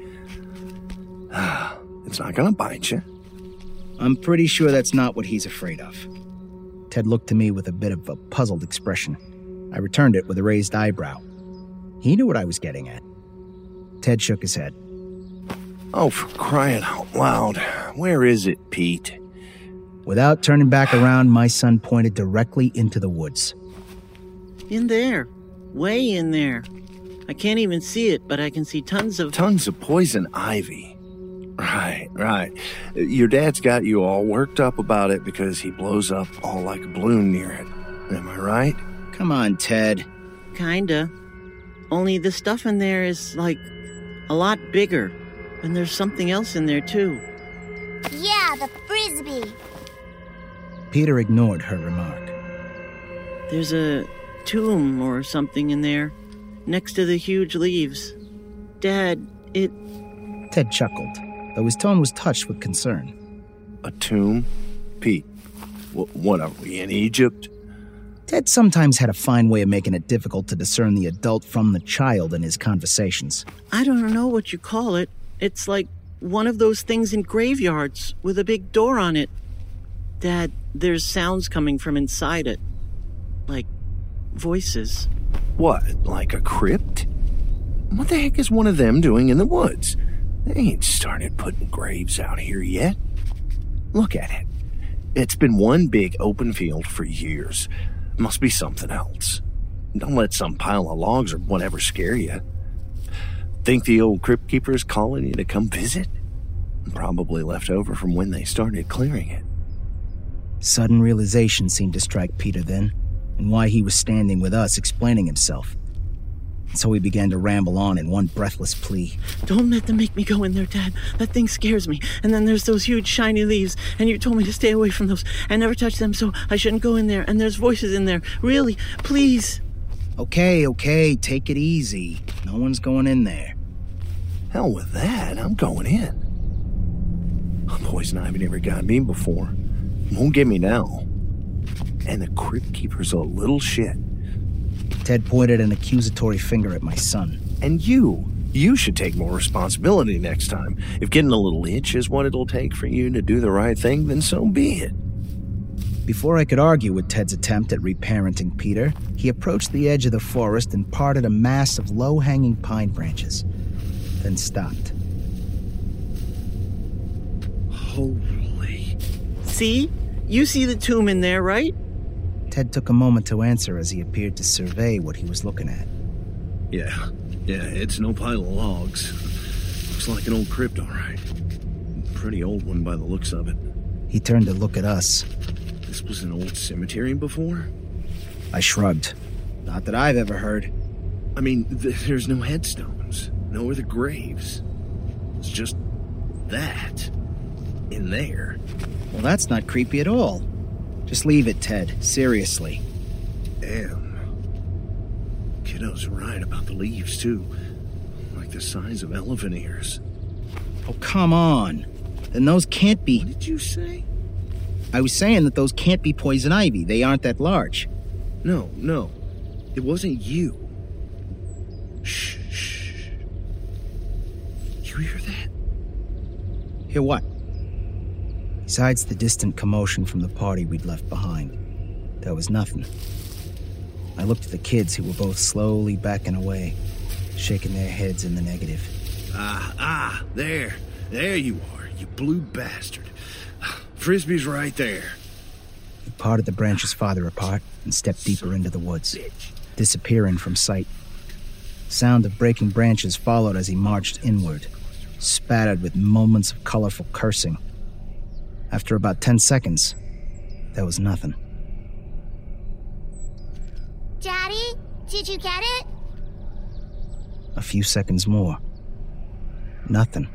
It's not gonna bite you. I'm pretty sure that's not what he's afraid of. Ted looked to me with a bit of a puzzled expression. I returned it with a raised eyebrow. He knew what I was getting at. Ted shook his head. Oh, for crying out loud. Where is it, Pete? Without turning back around, my son pointed directly into the woods. In there. Way in there. I can't even see it, but I can see tons of poison ivy. Right. Your dad's got you all worked up about it because he blows up all like a balloon near it. Am I right? Come on, Ted. Kinda. Only the stuff in there is, like, a lot bigger. And there's something else in there, too. Yeah, the frisbee. Peter ignored her remark. There's a tomb or something in there, next to the huge leaves. Dad, it... Ted chuckled, though his tone was touched with concern. A tomb? Pete, what are we, in Egypt? Ted sometimes had a fine way of making it difficult to discern the adult from the child in his conversations. I don't know what you call it. It's like one of those things in graveyards with a big door on it. Dad, there's sounds coming from inside it. Like voices. What, like a crypt? What the heck is one of them doing in the woods? They ain't started putting graves out here yet. Look at it. It's been one big open field for years. Must be something else. Don't let some pile of logs or whatever scare you. Think the old crypt keeper is calling you to come visit? Probably left over from when they started clearing it. Sudden realization seemed to strike Peter then, and why he was standing with us explaining himself. So he began to ramble on in one breathless plea. Don't let them make me go in there, Dad. That thing scares me. And then there's those huge shiny leaves, and you told me to stay away from those and never touch them, so I shouldn't go in there. And there's voices in there. Really, please. Okay, take it easy. No one's going in there. Hell with that, I'm going in. Poison ivy never got me before. Won't get me now. And the crypt keeper's a little shit. Ted pointed an accusatory finger at my son. And you should take more responsibility next time. If getting a little itch is what it'll take for you to do the right thing, then so be it. Before I could argue with Ted's attempt at reparenting Peter, he approached the edge of the forest and parted a mass of low-hanging pine branches, then stopped. Holy. See? You see the tomb in there, right? Ted took a moment to answer as he appeared to survey what he was looking at. Yeah, it's no pile of logs. Looks like an old crypt, all right. Pretty old one by the looks of it. He turned to look at us. This was an old cemetery before? I shrugged. Not that I've ever heard. I mean, there's no headstones, no other graves. It's just that in there. Well, that's not creepy at all. Just leave it, Ted. Seriously. Damn. Kiddo's right about the leaves, too. Like the size of elephant ears. Oh, come on. Then those can't be... What did you say? I was saying that those can't be poison ivy. They aren't that large. No. It wasn't you. Shh. You hear that? Hear what? Besides the distant commotion from the party we'd left behind, there was nothing. I looked at the kids who were both slowly backing away, shaking their heads in the negative. There. There you are, you blue bastard. Frisbee's right there. He parted the branches farther apart and stepped deeper into the woods, disappearing from sight. Sound of breaking branches followed as he marched inward, spattered with moments of colorful cursing. After about 10 seconds, there was nothing. Daddy, did you get it? A few seconds more. Nothing.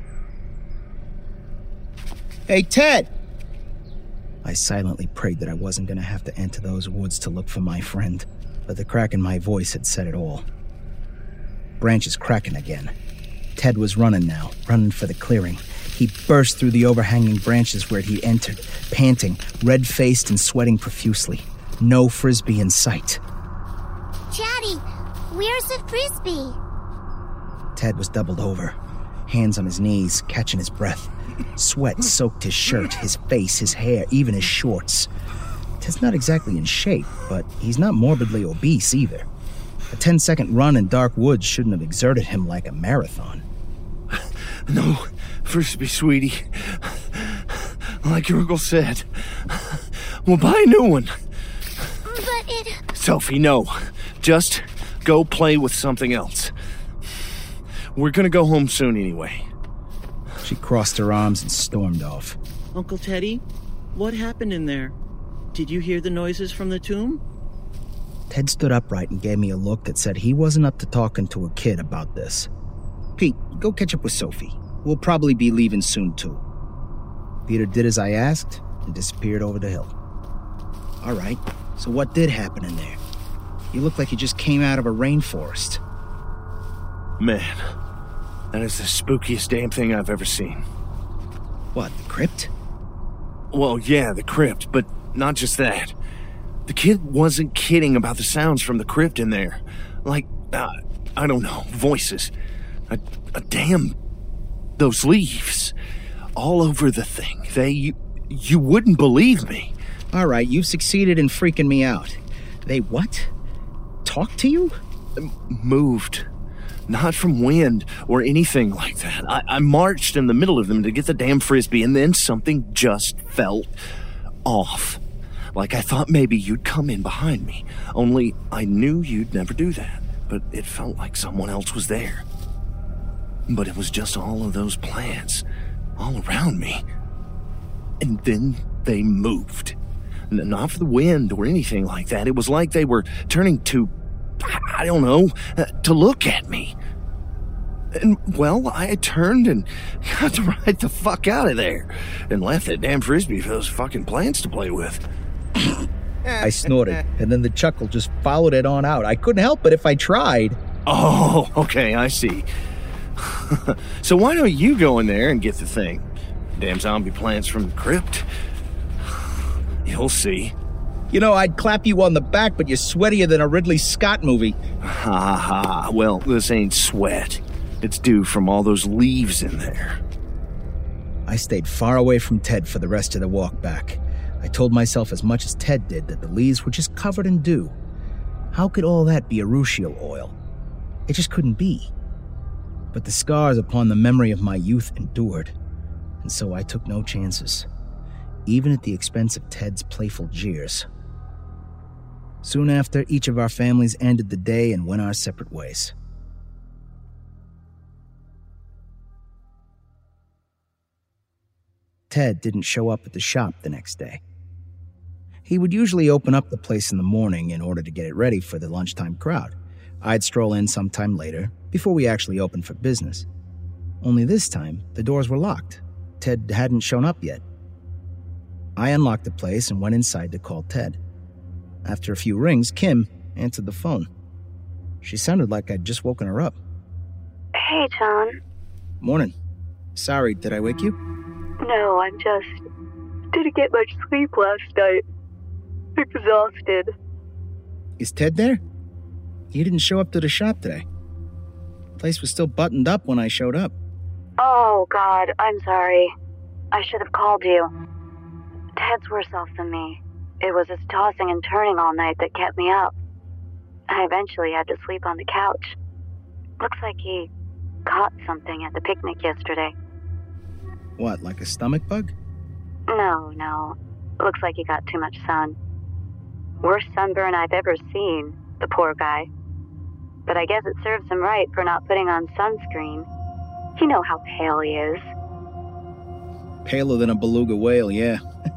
Hey, Ted! I silently prayed that I wasn't going to have to enter those woods to look for my friend, but the crack in my voice had said it all. Branches cracking again. Ted was running now, running for the clearing. He burst through the overhanging branches where he'd entered, panting, red-faced and sweating profusely. No Frisbee in sight. Daddy, where's the Frisbee? Ted was doubled over, hands on his knees, catching his breath. Sweat soaked his shirt, his face, his hair, even his shorts. Ted's not exactly in shape, but he's not morbidly obese either. A 10-second run in dark woods shouldn't have exerted him like a marathon. No, Frisbee, sweetie. Like your uncle said, we'll buy a new one. But it... Sophie, no. Just go play with something else. We're gonna go home soon anyway. She crossed her arms and stormed off. Uncle Teddy, what happened in there? Did you hear the noises from the tomb? Ted stood upright and gave me a look that said he wasn't up to talking to a kid about this. Pete, go catch up with Sophie. We'll probably be leaving soon, too. Peter did as I asked and disappeared over the hill. All right, so what did happen in there? You look like you just came out of a rainforest. Man, that is the spookiest damn thing I've ever seen. What, the crypt? Well, yeah, the crypt, but not just that. The kid wasn't kidding about the sounds from the crypt in there. Like, I don't know, voices. A damn... Those leaves. All over the thing. You wouldn't believe me. All right, you've succeeded in freaking me out. They what? talk to you? Moved. Not from wind or anything like that. I marched in the middle of them to get the damn Frisbee, and then something just felt off. Like I thought maybe you'd come in behind me. Only I knew you'd never do that. But it felt like someone else was there. But it was just all of those plants all around me. And then they moved. Not for the wind or anything like that. It was like they were turning to, I don't know, to look at me. And, well, I turned and got right the fuck out of there and left that damn Frisbee for those fucking plants to play with. I snorted, and then the chuckle just followed it on out. I couldn't help it if I tried. Oh, okay, I see. So why don't you go in there and get the thing? Damn zombie plants from the crypt. You'll see. You know, I'd clap you on the back, but you're sweatier than a Ridley Scott movie. Ha ha. Well, this ain't sweat. It's due from all those leaves in there. I stayed far away from Ted for the rest of the walk back. I told myself as much as Ted did that the leaves were just covered in dew. How could all that be Urushiol oil? It just couldn't be. But the scars upon the memory of my youth endured, and so I took no chances, even at the expense of Ted's playful jeers. Soon after, each of our families ended the day and went our separate ways. Ted didn't show up at the shop the next day. He would usually open up the place in the morning in order to get it ready for the lunchtime crowd. I'd stroll in sometime later, before we actually opened for business. Only this time, the doors were locked. Ted hadn't shown up yet. I unlocked the place and went inside to call Ted. After a few rings, Kim answered the phone. She sounded like I'd just woken her up. Hey, John. Morning. Sorry, did I wake you? No, I'm just... didn't get much sleep last night. Exhausted. Is Ted there? He didn't show up to the shop today. The place was still buttoned up when I showed up. Oh, God, I'm sorry. I should have called you. Ted's worse off than me. It was his tossing and turning all night that kept me up. I eventually had to sleep on the couch. Looks like he caught something at the picnic yesterday. What, like a stomach bug? No. Looks like he got too much sun. Worst sunburn I've ever seen, the poor guy. But I guess it serves him right for not putting on sunscreen. You know how pale he is. Paler than a beluga whale, yeah.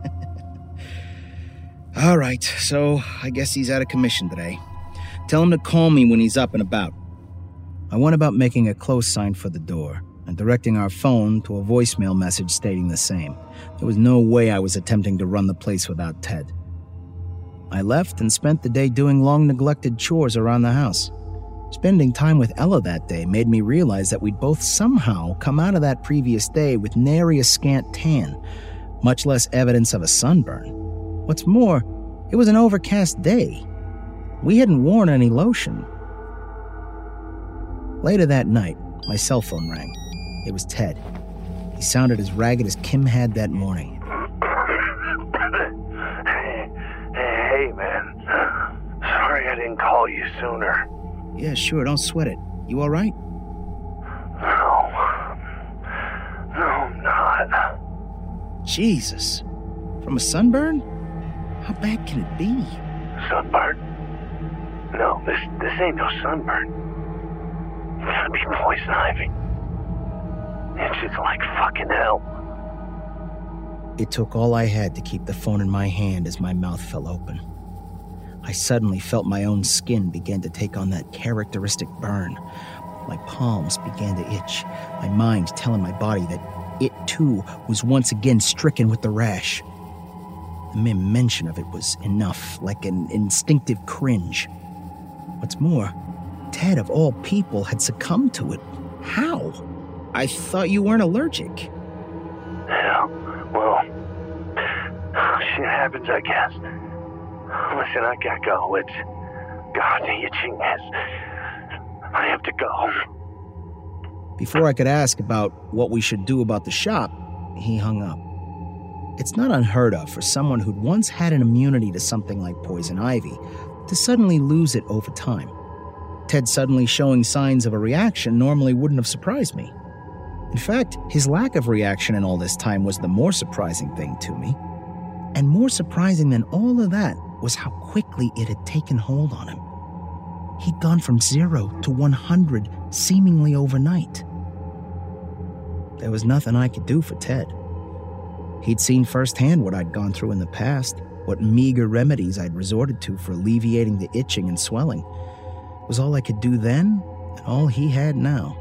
All right, so I guess he's out of commission today. Tell him to call me when he's up and about. I went about making a close sign for the door and directing our phone to a voicemail message stating the same. There was no way I was attempting to run the place without Ted. I left and spent the day doing long-neglected chores around the house. Spending time with Ella that day made me realize that we'd both somehow come out of that previous day with nary a scant tan, much less evidence of a sunburn. What's more, it was an overcast day. We hadn't worn any lotion. Later that night, my cell phone rang. It was Ted. He sounded as ragged as Kim had that morning. Hey, man. Sorry I didn't call you sooner. Yeah, sure, don't sweat it. You all right? No, I'm not. Jesus. From a sunburn? How bad can it be? Sunburn? No, this ain't no sunburn. It's gotta be poison ivy. It's like fucking hell. It took all I had to keep the phone in my hand as my mouth fell open. I suddenly felt my own skin begin to take on that characteristic burn. My palms began to itch, my mind telling my body that it, too, was once again stricken with the rash. The mere mention of it was enough, like an instinctive cringe. What's more, Ted, of all people, had succumbed to it. How? I thought you weren't allergic. Yeah, well, shit happens, I guess. Listen, I gotta go. It's God itching as I have to go. Before I could ask about what we should do about the shop, he hung up. It's not unheard of for someone who'd once had an immunity to something like poison ivy to suddenly lose it over time. Ted suddenly showing signs of a reaction normally wouldn't have surprised me. In fact, his lack of reaction in all this time was the more surprising thing to me. And more surprising than all of that was how quickly it had taken hold on him. He'd gone from 0 to 100 seemingly overnight. There was nothing I could do for Ted. He'd seen firsthand what I'd gone through in the past, what meager remedies I'd resorted to for alleviating the itching and swelling. It was all I could do then, and all he had now.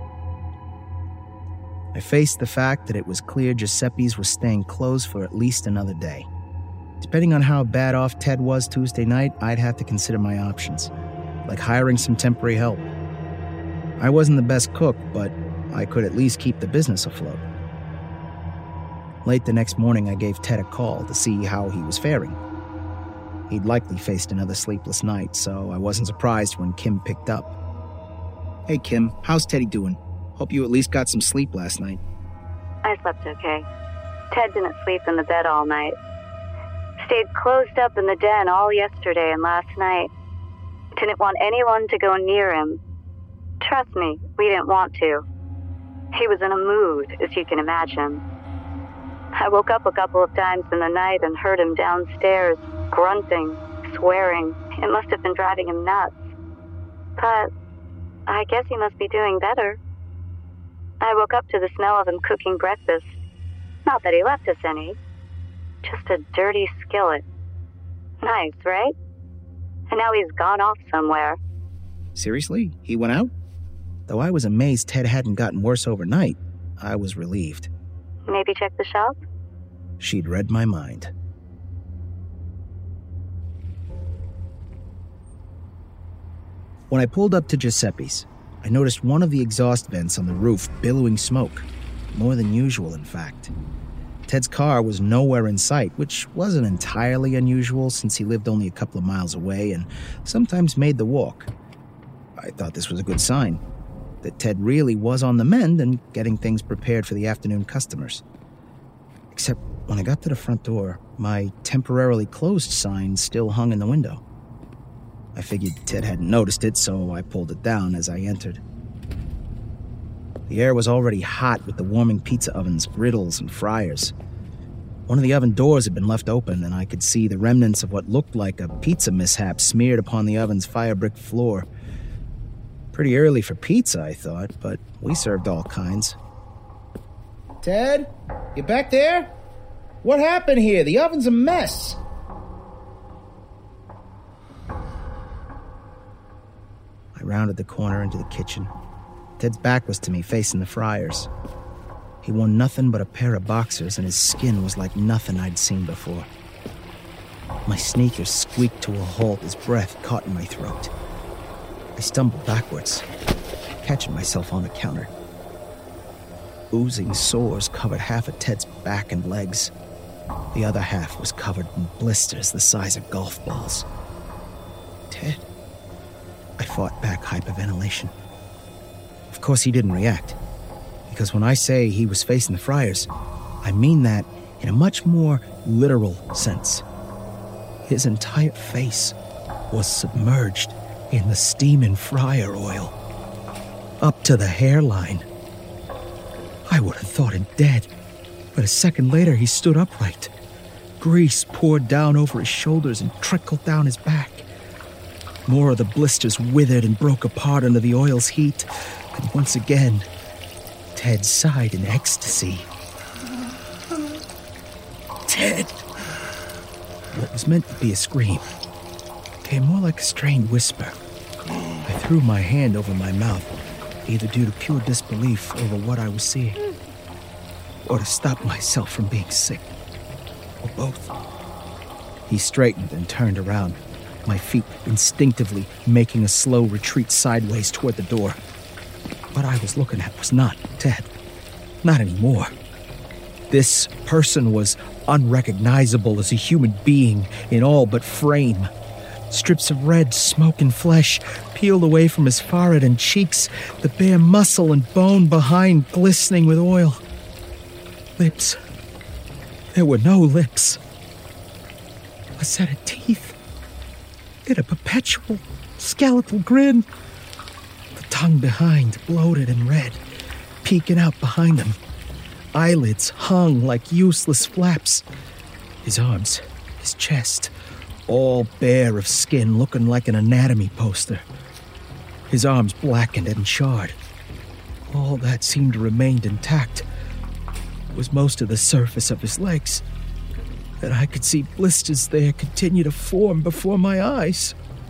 I faced the fact that it was clear Giuseppe's was staying closed for at least another day. Depending on how bad off Ted was Tuesday night, I'd have to consider my options, like hiring some temporary help. I wasn't the best cook, but I could at least keep the business afloat. Late the next morning, I gave Ted a call to see how he was faring. He'd likely faced another sleepless night, so I wasn't surprised when Kim picked up. "Hey, Kim, how's Teddy doing? Hope you at least got some sleep last night." I slept okay. Ted didn't sleep in the bed all night. Stayed closed up in the den all yesterday and last night. Didn't want anyone to go near him. Trust me, we didn't want to. He was in a mood, as you can imagine. I woke up a couple of times in the night and heard him downstairs, grunting, swearing. It must have been driving him nuts. But I guess he must be doing better. I woke up to the smell of him cooking breakfast. Not that he left us any. Just a dirty skillet. Nice, right? And now he's gone off somewhere. Seriously? He went out? Though I was amazed Ted hadn't gotten worse overnight, I was relieved. Maybe check the shop? She'd read my mind. When I pulled up to Giuseppe's, I noticed one of the exhaust vents on the roof billowing smoke. More than usual, in fact. Ted's car was nowhere in sight, which wasn't entirely unusual since he lived only a couple of miles away and sometimes made the walk. I thought this was a good sign, that Ted really was on the mend and getting things prepared for the afternoon customers. Except when I got to the front door, my temporarily closed sign still hung in the window. I figured Ted hadn't noticed it, so I pulled it down as I entered. The air was already hot with the warming pizza ovens, griddles, and fryers. One of the oven doors had been left open, and I could see the remnants of what looked like a pizza mishap smeared upon the oven's fire brick floor. Pretty early for pizza, I thought, but we served all kinds. "Ted, you back there? What happened here? The oven's a mess." I rounded the corner into the kitchen. Ted's back was to me, facing the fryers. He wore nothing but a pair of boxers, and his skin was like nothing I'd seen before. My sneakers squeaked to a halt as breath caught in my throat. I stumbled backwards, catching myself on the counter. Oozing sores covered half of Ted's back and legs. The other half was covered in blisters the size of golf balls. "Ted?" I fought back hyperventilation. Of course he didn't react, because when I say he was facing the fryers, I mean that in a much more literal sense. His entire face was submerged in the steaming fryer oil, up to the hairline. I would have thought him dead, but a second later he stood upright. Grease poured down over his shoulders and trickled down his back. More of the blisters withered and broke apart under the oil's heat, and once again, Ted sighed in ecstasy. "Ted!" What was meant to be a scream came more like a strained whisper. I threw my hand over my mouth, either due to pure disbelief over what I was seeing, or to stop myself from being sick, or both. He straightened and turned around, my feet instinctively making a slow retreat sideways toward the door. What I was looking at was not Ted. Not anymore. This person was unrecognizable as a human being in all but frame. Strips of red, smoking flesh peeled away from his forehead and cheeks, the bare muscle and bone behind glistening with oil. Lips. There were no lips. A set of teeth. in a perpetual skeletal grin. The tongue behind, bloated and red, peeking out behind him. Eyelids hung like useless flaps. His arms, his chest, all bare of skin, looking like an anatomy poster. His arms blackened and charred. All that seemed to remain intact was most of the surface of his legs, and I could see blisters there continue to form before my eyes.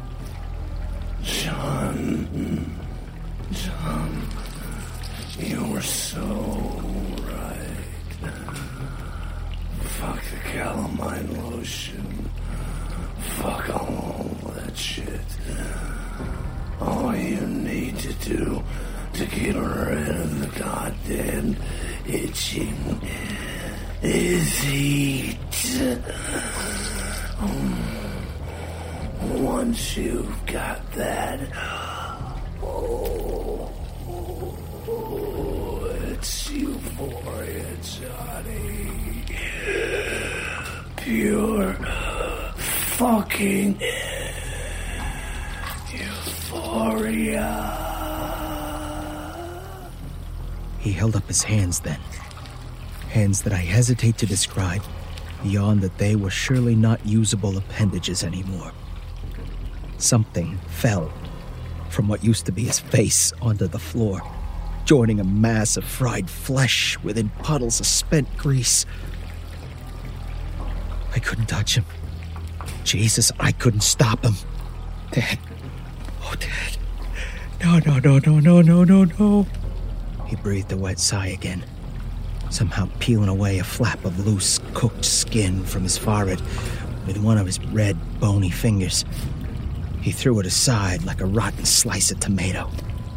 John, you were so right. Fuck the calamine lotion. Fuck all that shit. All you need to do to get rid of the goddamn itching is eat. Once you've got that, it's euphoria, Johnny. Pure fucking euphoria. He held up his hands then. Hands that I hesitate to describe, beyond that they were surely not usable appendages anymore. Something fell from what used to be his face onto the floor, joining a mass of fried flesh within puddles of spent grease. I couldn't touch him. Jesus, I couldn't stop him. Dad. Oh, Dad. No. He breathed a wet sigh again, somehow peeling away a flap of loose, cooked skin from his forehead with one of his red, bony fingers. He threw it aside like a rotten slice of tomato.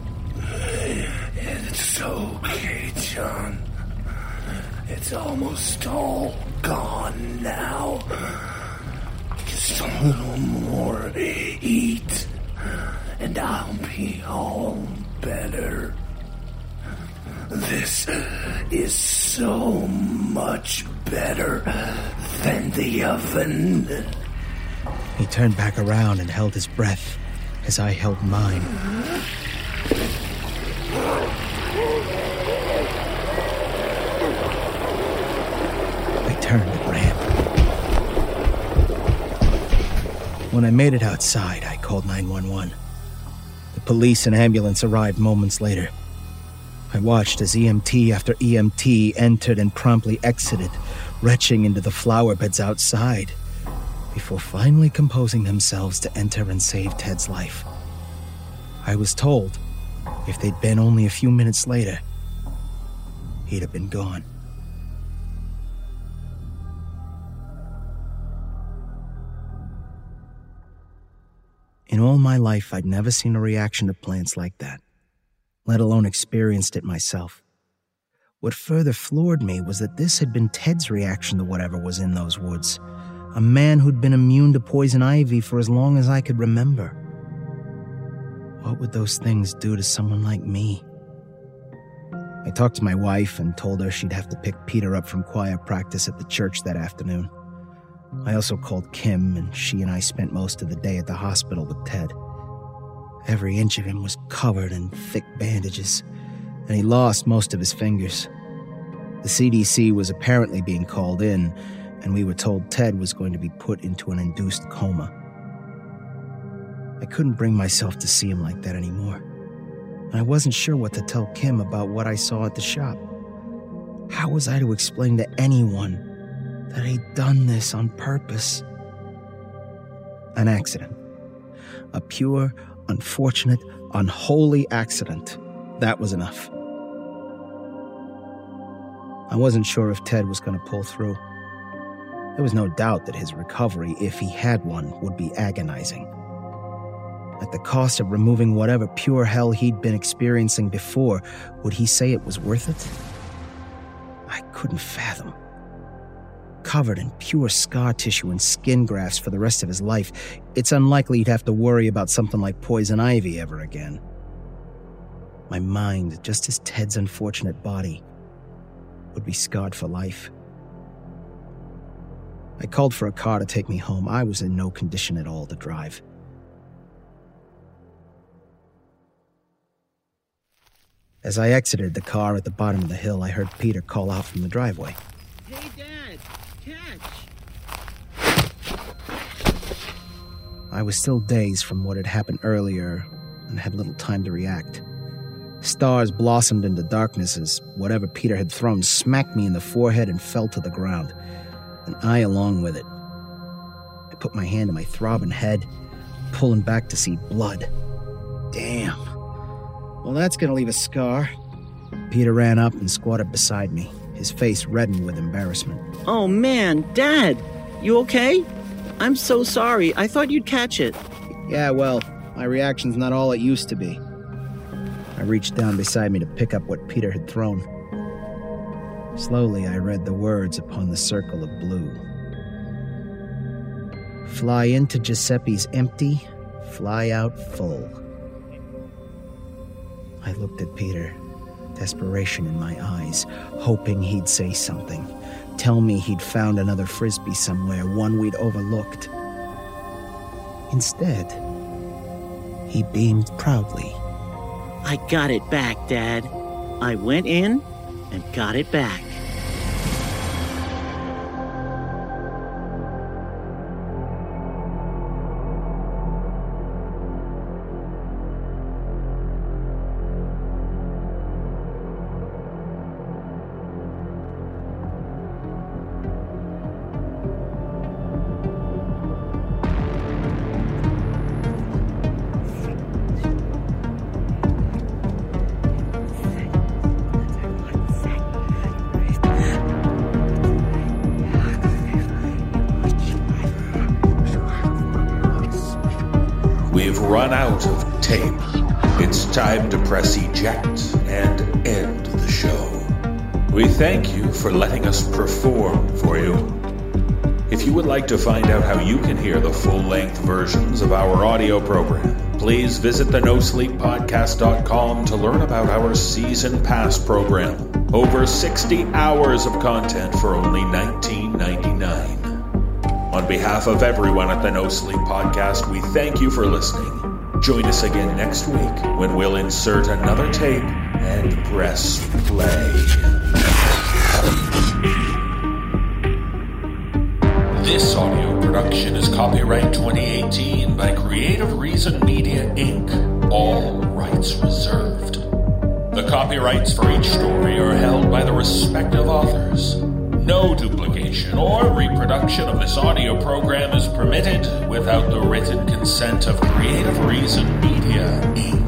It's okay, John. It's almost all gone now. Just a little more eat, and I'll be all better. This is so much better than the oven. He turned back around and held his breath as I held mine. I turned and ran. When I made it outside, I called 911. The police and ambulance arrived moments later. I watched as EMT after EMT entered and promptly exited, retching into the flower beds outside, before finally composing themselves to enter and save Ted's life. I was told, if they'd been only a few minutes later, he'd have been gone. In all my life, I'd never seen a reaction to plants like that, let alone experienced it myself. What further floored me was that this had been Ted's reaction to whatever was in those woods, a man who'd been immune to poison ivy for as long as I could remember. What would those things do to someone like me? I talked to my wife and told her she'd have to pick Peter up from choir practice at the church that afternoon. I also called Kim, and she and I spent most of the day at the hospital with Ted. Every inch of him was covered in thick bandages, and he lost most of his fingers. The CDC was apparently being called in, and we were told Ted was going to be put into an induced coma. I couldn't bring myself to see him like that anymore, and I wasn't sure what to tell Kim about what I saw at the shop. How was I to explain to anyone that he'd done this on purpose? An accident. A pure, unfortunate, unholy accident. That was enough. I wasn't sure if Ted was going to pull through. There was no doubt that his recovery, if he had one, would be agonizing. At the cost of removing whatever pure hell he'd been experiencing before, would he say it was worth it? I couldn't fathom. Covered in pure scar tissue and skin grafts for the rest of his life, it's unlikely he'd have to worry about something like poison ivy ever again. My mind, just as Ted's unfortunate body, would be scarred for life. I called for a car to take me home. I was in no condition at all to drive. As I exited the car at the bottom of the hill, I heard Peter call out from the driveway. Hey, Dad, catch! I was still dazed from what had happened earlier and had little time to react. Stars blossomed into darkness as whatever Peter had thrown smacked me in the forehead and fell to the ground, and I along with it. I put my hand to my throbbing head, pulling back to see blood. Damn. Well, that's gonna leave a scar. Peter ran up and squatted beside me, his face reddened with embarrassment. Oh man, Dad! You okay? I'm so sorry. I thought you'd catch it. Yeah, well, my reaction's not all it used to be. I reached down beside me to pick up what Peter had thrown. Slowly, I read the words upon the circle of blue. Fly into Giuseppe's empty, fly out full. I looked at Peter, desperation in my eyes, hoping he'd say something. Tell me he'd found another Frisbee somewhere, one we'd overlooked. Instead, he beamed proudly. I got it back, Dad. I went in and got it back. We've run out of tape. It's time to press eject and end the show. We thank you for letting us perform for you. If you would like to find out how you can hear the full-length versions of our audio program, please visit the NoSleepPodcast.com to learn about our season pass program. Over 60 hours of content for only $19.99. On behalf of everyone at the No Sleep Podcast, we thank you for listening. Join us again next week when we'll insert another tape and press play. This audio production is copyright 2018 by Creative Reason Media, Inc. All rights reserved. The copyrights for each story are held by the respective authors. No duplication or reproduction of this audio program is permitted without the written consent of Creative Reason Media, Inc.